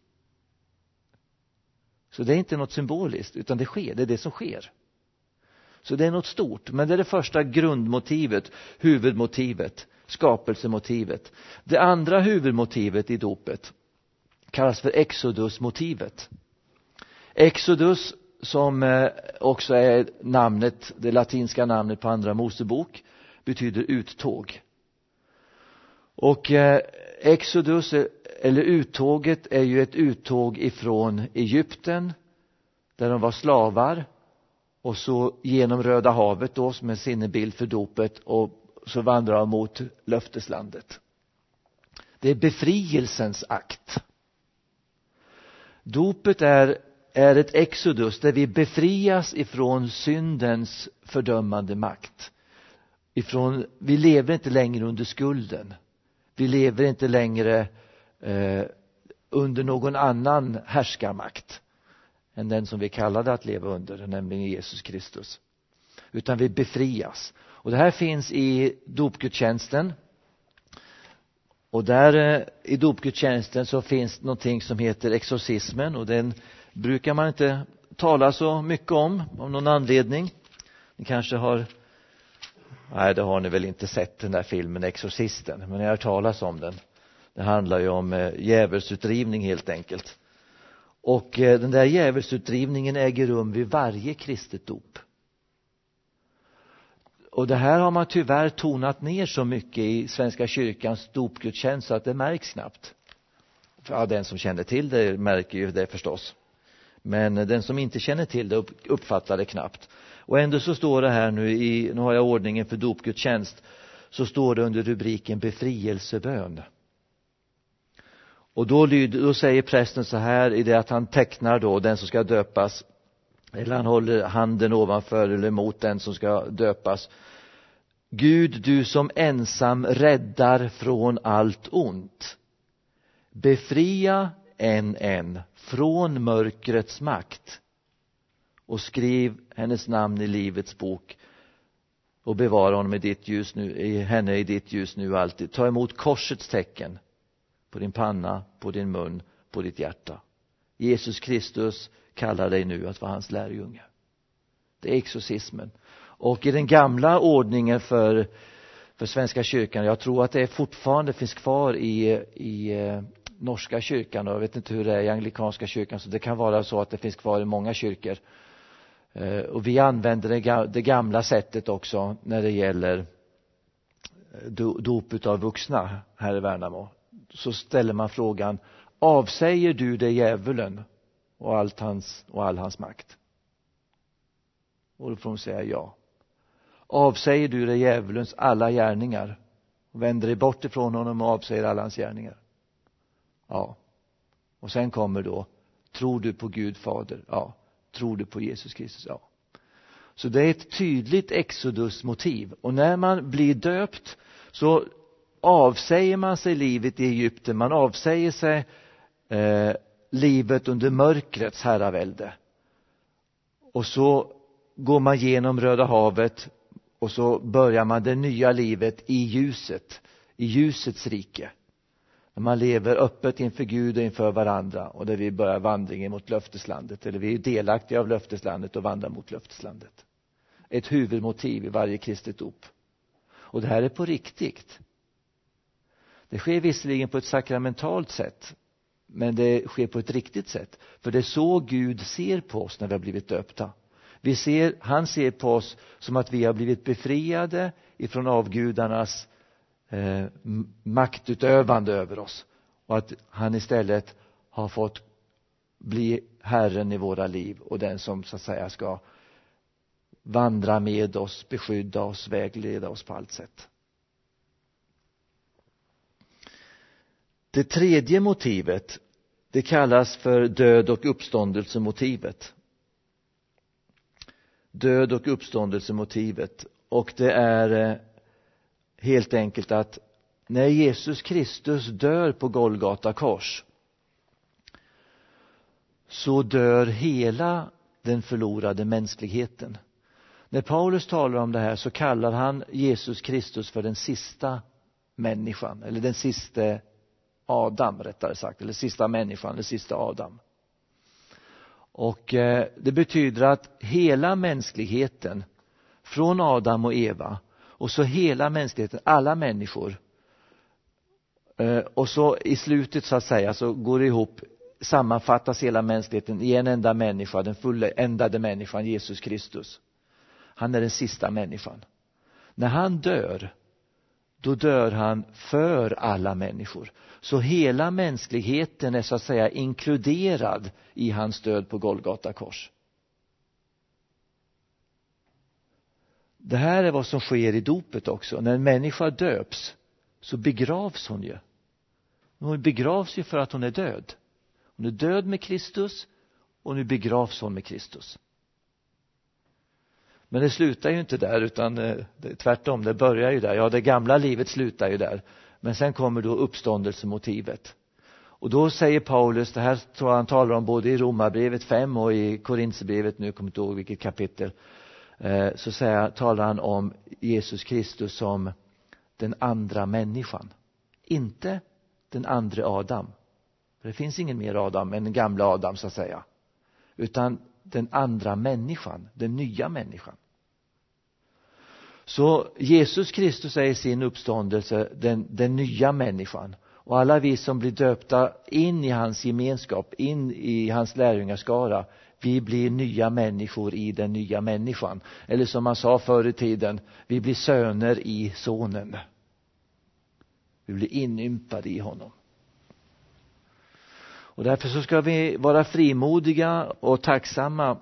Så det är inte något symboliskt, utan det sker, det är det som sker. Så det är något stort, men det är det första grundmotivet, huvudmotivet, skapelsemotivet. Det andra huvudmotivet i dopet kallas för exodusmotivet. Exodus, som också är namnet, det latinska namnet på andra Mosebok, betyder uttåg. Och exodus eller uttåget är ju ett uttåg ifrån Egypten, där de var slavar, och så genom Röda havet då, som är sinnebild för dopet, och så vandrar de mot löfteslandet. Det är befrielsens akt. Dopet är ett exodus där vi befrias ifrån syndens fördömande makt. Vi lever inte längre under skulden. Vi lever inte längre under någon annan härskarmakt än den som vi kallade att leva under, nämligen Jesus Kristus. Utan vi befrias. Och det här finns i dopgudstjänsten. Och där i dopgudstjänsten så finns någonting som heter exorcismen, och brukar man inte tala så mycket om någon anledning. Ni kanske har, nej det har ni väl inte sett den där filmen Exorcisten, men ni har hört talas om den. Det handlar ju om djävulsutdrivning helt enkelt. Och den där djävulsutdrivningen äger rum vid varje kristet dop. Och det här har man tyvärr tonat ner så mycket i Svenska kyrkans dopgudstjänst så att det märks knappt. Ja, den som känner till det märker ju det förstås. Men den som inte känner till det uppfattar det knappt. Och ändå så står det här nu har jag ordningen för dopgudstjänst, så står det under rubriken befrielsebön. Och då säger prästen så här i det att han tecknar då den som ska döpas, eller han håller handen ovanför eller mot den som ska döpas. Gud, du som ensam räddar från allt ont, befria en från mörkrets makt och skriv hennes namn i livets bok och bevara honom henne i ditt ljus nu alltid. Ta emot korsets tecken på din panna, på din mun, på ditt hjärta. Jesus Kristus kallar dig nu att vara hans lärjunge. Det är exorcismen. Och i den gamla ordningen för Svenska kyrkan, jag tror att det fortfarande finns kvar i norska kyrkan, och jag vet inte hur det är i anglikanska kyrkan, så det kan vara så att det finns kvar i många kyrkor. Och vi använder det gamla sättet också när det gäller dop av vuxna här i Värnamo. Så ställer man frågan: avsäger du det djävulen och all hans makt? Och då får de säga ja. Avsäger du det djävulens alla gärningar och vänder dig bort ifrån honom och avsäger alla hans gärningar? Ja. Och sen kommer då: tror du på Gud fader? Ja. Tror du på Jesus Kristus? Ja. Så det är ett tydligt exodusmotiv. Och när man blir döpt så avsäger man sig livet i Egypten. Man avsäger sig livet under mörkrets herravälde. Och så går man genom Röda havet och så börjar man det nya livet i ljusets rike. När man lever öppet inför Gud och inför varandra, och där vi börjar vandringen mot löfteslandet, eller vi är delaktiga av löfteslandet och vandrar mot löfteslandet. Ett huvudmotiv i varje kristet dop. Och det här är på riktigt. Det sker visserligen på ett sakramentalt sätt, men det sker på ett riktigt sätt. För det är så Gud ser på oss när vi har blivit döpta. Han ser på oss som att vi har blivit befriade ifrån avgudarnas maktutövande över oss, och att han istället har fått bli Herren i våra liv och den som så att säga ska vandra med oss, beskydda oss, vägleda oss på allt sätt. Det tredje motivet, det kallas för död- och uppståndelsemotivet. Död- och uppståndelsemotivet. Och det är helt enkelt att när Jesus Kristus dör på Golgata kors, så dör hela den förlorade mänskligheten. När Paulus talar om det här så kallar han Jesus Kristus för den sista människan, eller den sista Adam rättare sagt, eller sista människan, eller sista Adam. Och det betyder att hela mänskligheten från Adam och Eva, och så hela mänskligheten, alla människor, och så i slutet så att säga så går det ihop, sammanfattas hela mänskligheten i en enda människa, den fulländade människan Jesus Kristus. Han är den sista människan. När han dör, då dör han för alla människor. Så hela mänskligheten är så att säga inkluderad i hans död på Golgata kors. Det här är vad som sker i dopet också. När en människa döps så begravs hon ju. Hon begravs ju för att hon är död. Hon är död med Kristus och nu begravs hon med Kristus. Men det slutar ju inte där, utan tvärtom, det börjar ju där. Ja, det gamla livet slutar ju där. Men sen kommer då uppståndelsemotivet. Och då säger Paulus, det här tror jag han talar om både i Romarbrevet 5 och i Korinthierbrevet, nu kommer jag inte ihåg vilket kapitel. Så talar han om Jesus Kristus som den andra människan. Inte den andra Adam. För det finns ingen mer Adam än den gamla Adam så att säga. utan den andra människan, den nya människan. Så Jesus Kristus är i sin uppståndelse den nya människan. Och alla vi som blir döpta in i hans gemenskap, in i hans lärjungaskara, vi blir nya människor i den nya människan. Eller som man sa förr i tiden, vi blir söner i sonen. Vi blir inympade i honom. Och därför så ska vi vara frimodiga och tacksamma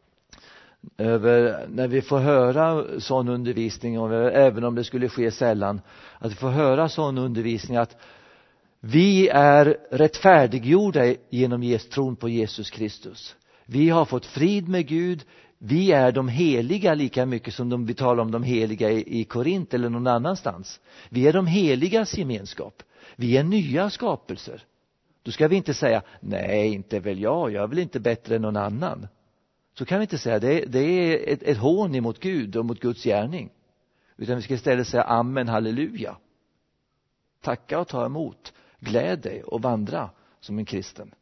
över när vi får höra sån undervisning, och även om det skulle ske sällan, att vi får höra sån undervisning att vi är rättfärdiggjorda genom tron på Jesus Kristus. Vi har fått frid med Gud. Vi är de heliga lika mycket som vi talar om de heliga i Korint eller någon annanstans. Vi är de heligas gemenskap. Vi är nya skapelser. Då ska vi inte säga, nej inte väl jag är väl inte bättre än någon annan. Så kan vi inte säga, det är ett hån emot Gud och mot Guds gärning. Utan vi ska istället säga amen, halleluja. Tacka och ta emot. Gläd dig och vandra som en kristen.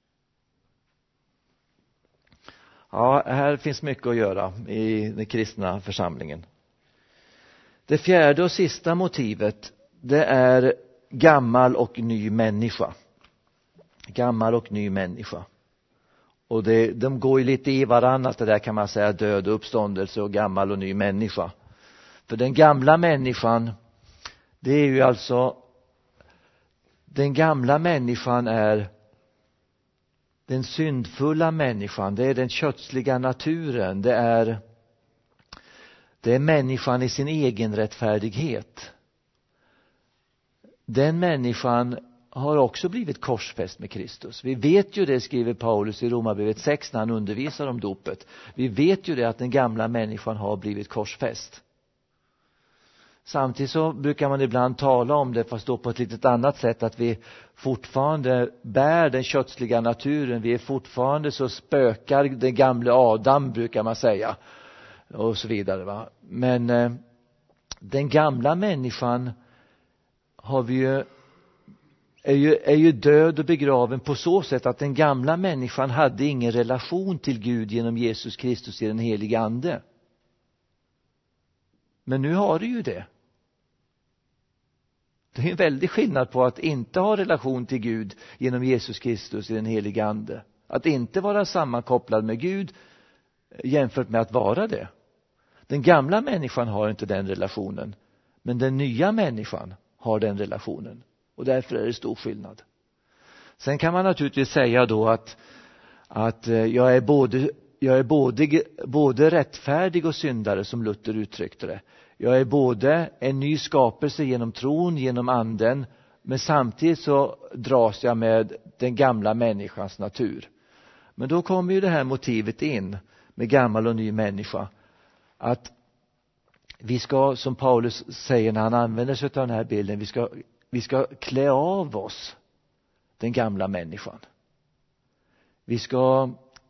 Ja, här finns mycket att göra i den kristna församlingen. Det fjärde och sista motivet, det är gammal och ny människa. Gammal och ny människa. Och de går ju lite i varandra, det där kan man säga, död och uppståndelse och gammal och ny människa. För den gamla människan, det är ju alltså, den gamla människan är den syndfulla människan, det är den kötsliga naturen, det är människan i sin egen rättfärdighet. Den människan har också blivit korsfäst med Kristus. Vi vet ju det, skriver Paulus i Romarbrevet 6 när han undervisar om dopet. Vi vet ju det, att den gamla människan har blivit korsfäst. Samtidigt så brukar man ibland tala om det, fast då på ett litet annat sätt, att vi fortfarande bär den kötsliga naturen. Vi är fortfarande så spökar den gamle Adam, brukar man säga. Och så vidare, va. Men den gamla människan har vi ju är ju död och begraven på så sätt att den gamla människan hade ingen relation till Gud genom Jesus Kristus i den heliga ande. Men nu har du ju det. Det är en väldig skillnad på att inte ha relation till Gud genom Jesus Kristus i den heliga ande. Att inte vara sammankopplad med Gud jämfört med att vara det. Den gamla människan har inte den relationen. Men den nya människan har den relationen. Och därför är det stor skillnad. Sen kan man naturligtvis säga då att jag är både rättfärdig och syndare, som Luther uttryckte det. Jag är både en ny skapelse genom tron, genom anden, men samtidigt så dras jag med den gamla människans natur. Men då kommer ju det här motivet in med gammal och ny människa. Att vi ska, som Paulus säger när han använder sig av den här bilden, vi ska klä av oss den gamla människan. Vi ska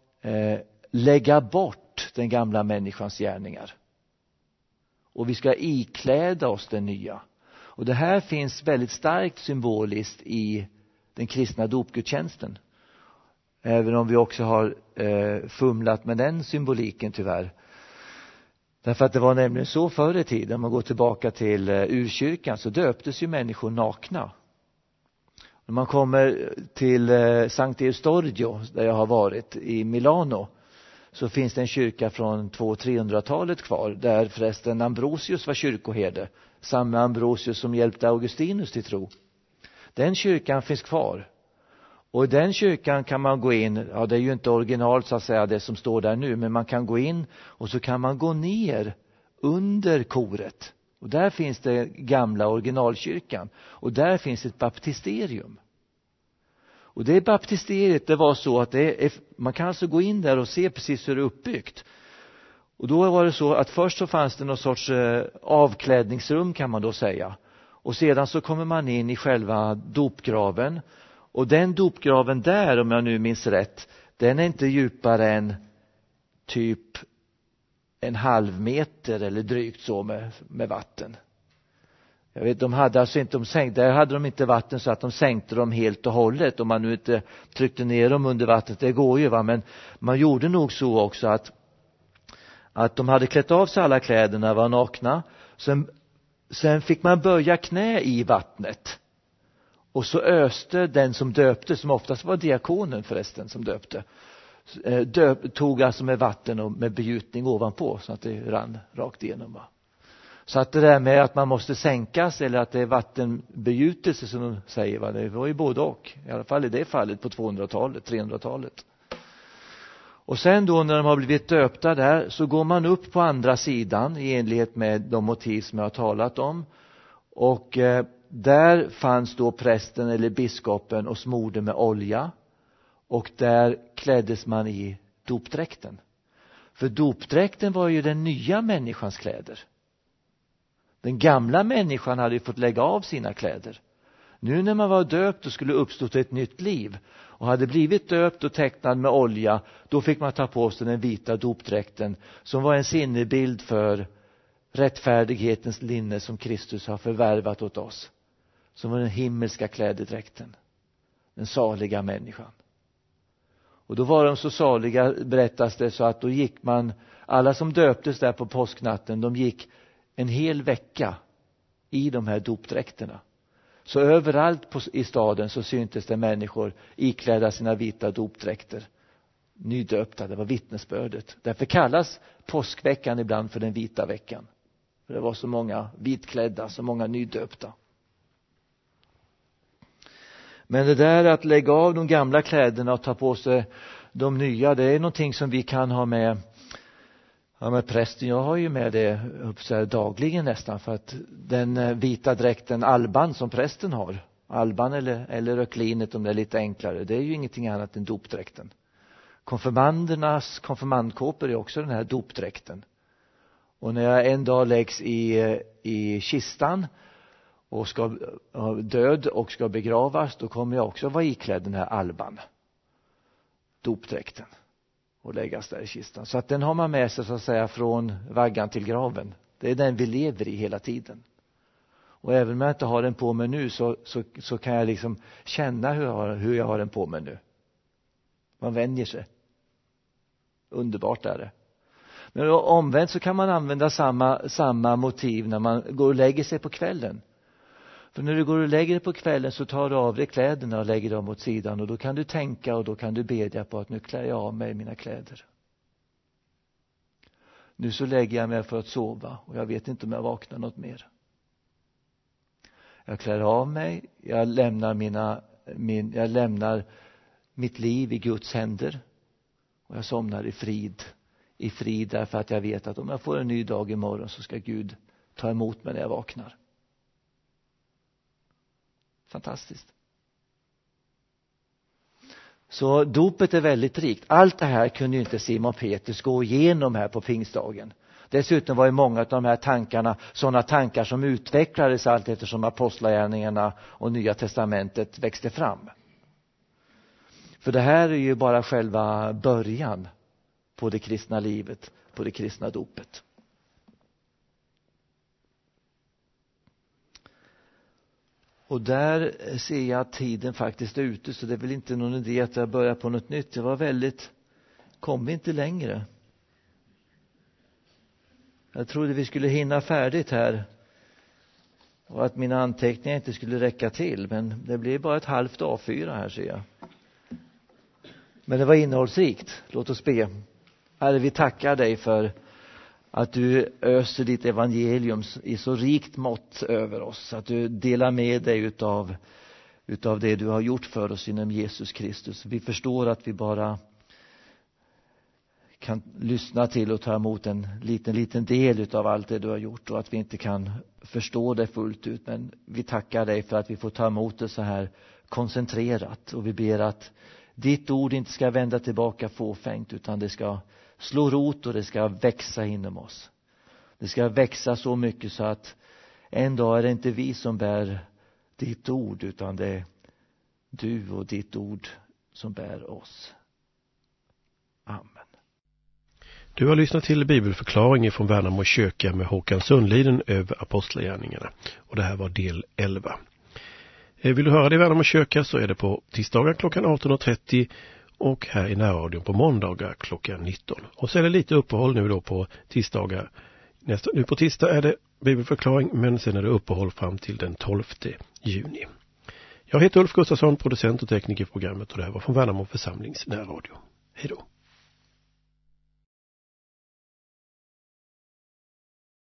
lägga bort den gamla människans gärningar. Och vi ska ikläda oss den nya. Och det här finns väldigt starkt symboliskt i den kristna dopgudstjänsten. Även om vi också har fumlat med den symboliken tyvärr. Därför att det var nämligen så förr i tiden, om man går tillbaka till urkyrkan, så döptes ju människor nakna. När man kommer till Sankt Eustorgio, där jag har varit i Milano, så finns det en kyrka från 200-300-talet kvar, där förresten Ambrosius var kyrkoherde, samma Ambrosius som hjälpte Augustinus till tro. Den kyrkan finns kvar. Och i den kyrkan kan man gå in, ja det är ju inte originalt så att säga det som står där nu, men man kan gå in och så kan man gå ner under koret. Och där finns det gamla originalkyrkan. Och där finns ett baptisterium. Och det baptisteriet, det var så att man kan alltså gå in där och se precis hur det är uppbyggt. Och då var det så att först så fanns det någon sorts avklädningsrum, kan man då säga. Och sedan så kommer man in i själva dopgraven. Och den dopgraven där, om jag nu minns rätt, den är inte djupare än typ 1/2 meter eller drygt så med vatten. Jag vet, de hade alltså inte, där hade de inte vatten så att de sänkte dem helt och hållet. Om man nu inte tryckte ner dem under vattnet, det går ju va. Men man gjorde nog så också att de hade klätt av sig alla kläderna, var nakna. Sen fick man böja knä i vattnet. Och så öste den som döpte, som oftast var diakonen förresten som döpte. Tog alltså med vatten och med begjutning ovanpå så att det rann rakt igenom va. Så att det där med att man måste sänkas eller att det är vattenbejutelse som de säger va, det var ju både och. I alla fall i det fallet på 200-talet, 300-talet. Och sen då när de har blivit döpta där så går man upp på andra sidan i enlighet med de motiv som jag har talat om. Och där fanns då prästen eller biskopen och smorde med olja. Och där kläddes man i dopdräkten. För dopdräkten var ju den nya människans kläder. Den gamla människan hade ju fått lägga av sina kläder. Nu när man var döpt och skulle uppstå till ett nytt liv och hade blivit döpt och tecknad med olja, då fick man ta på sig den vita dopdräkten som var en sinnebild för rättfärdighetens linne som Kristus har förvärvat åt oss. Som var den himmelska klädedräkten. Den saliga människan. Och då var de så saliga, berättas det, så att då gick man, alla som döptes där på påsknatten, de gick en hel vecka i de här dopdräkterna. Så överallt i staden så syntes det människor iklädda sina vita dopdräkter. Nydöpta, det var vittnesbördet. Därför kallas påskveckan ibland för den vita veckan. För det var så många vitklädda, så många nydöpta. Men det där att lägga av de gamla kläderna och ta på sig de nya, det är någonting som vi kan ha med. Ja, men prästen, jag har ju med det upp så här dagligen nästan, för att den vita dräkten alban som prästen har, alban eller öklinet om det är lite enklare, det är ju ingenting annat än dopdräkten. Konfirmandernas konfirmandkåpor är också den här dopdräkten. Och när jag en dag läggs i kistan och ska död och ska begravas, då kommer jag också vara iklädd den här alban, dopdräkten, och läggas där i kistan. Så att den har man med sig så att säga från vaggan till graven. Det är den vi lever i hela tiden. Och även om jag inte har den på mig nu så kan jag liksom känna hur jag har den på mig nu. Man vänjer sig. Underbart är det. Men omvänt så kan man använda samma motiv när man går och lägger sig på kvällen. För när du går och lägger dig på kvällen så tar du av dig kläderna och lägger dem åt sidan. Och då kan du tänka och då kan du bedja på att nu klär jag av mig mina kläder. Nu så lägger jag mig för att sova och jag vet inte om jag vaknar något mer. Jag klär av mig, jag lämnar mitt liv i Guds händer. Och jag somnar i frid därför att jag vet att om jag får en ny dag imorgon så ska Gud ta emot mig när jag vaknar. Fantastiskt. Så dopet är väldigt rikt. Allt det här kunde ju inte Simon Petrus gå igenom här på pingstdagen. Dessutom var ju många av de här tankarna sådana tankar som utvecklades allt eftersom apostlagärningarna och Nya testamentet växte fram. För det här är ju bara själva början på det kristna livet, på det kristna dopet. Och där ser jag att tiden faktiskt är ute, så det är väl inte någon idé att jag börjar på något nytt. Kom vi inte längre. Jag trodde vi skulle hinna färdigt här och att mina anteckningar inte skulle räcka till, men det blir bara ett halvt A4 här ser jag. Men det var innehållsrikt. Låt oss be. Herre, vi tackar dig för att du öser ditt evangelium i så rikt mått över oss. Att du delar med dig utav det du har gjort för oss inom Jesus Kristus. Vi förstår att vi bara kan lyssna till och ta emot en liten del utav allt det du har gjort. Och att vi inte kan förstå det fullt ut. Men vi tackar dig för att vi får ta emot det så här koncentrerat. Och vi ber att ditt ord inte ska vända tillbaka fåfängt, utan det ska slå rot och det ska växa inom oss. Det ska växa så mycket så att en dag är det inte vi som bär ditt ord, utan det är du och ditt ord som bär oss. Amen. Du har lyssnat till bibelförklaring från Värnamo kyrka med Håkan Sundliden över apostlagärningarna. Och det här var del 11. Vill du höra det i Värnamo kyrka så är det på tisdagar klockan 18.30 och här i närradion på måndagar klockan 19. Och så är det lite uppehåll nu då på tisdagar. Nu på tisdag är det bibelförklaring, men sen är det uppehåll fram till den 12 juni. Jag heter Ulf Gustafsson, producent och tekniker i programmet, och det här var från Värnamo församlings närradio. Hej då!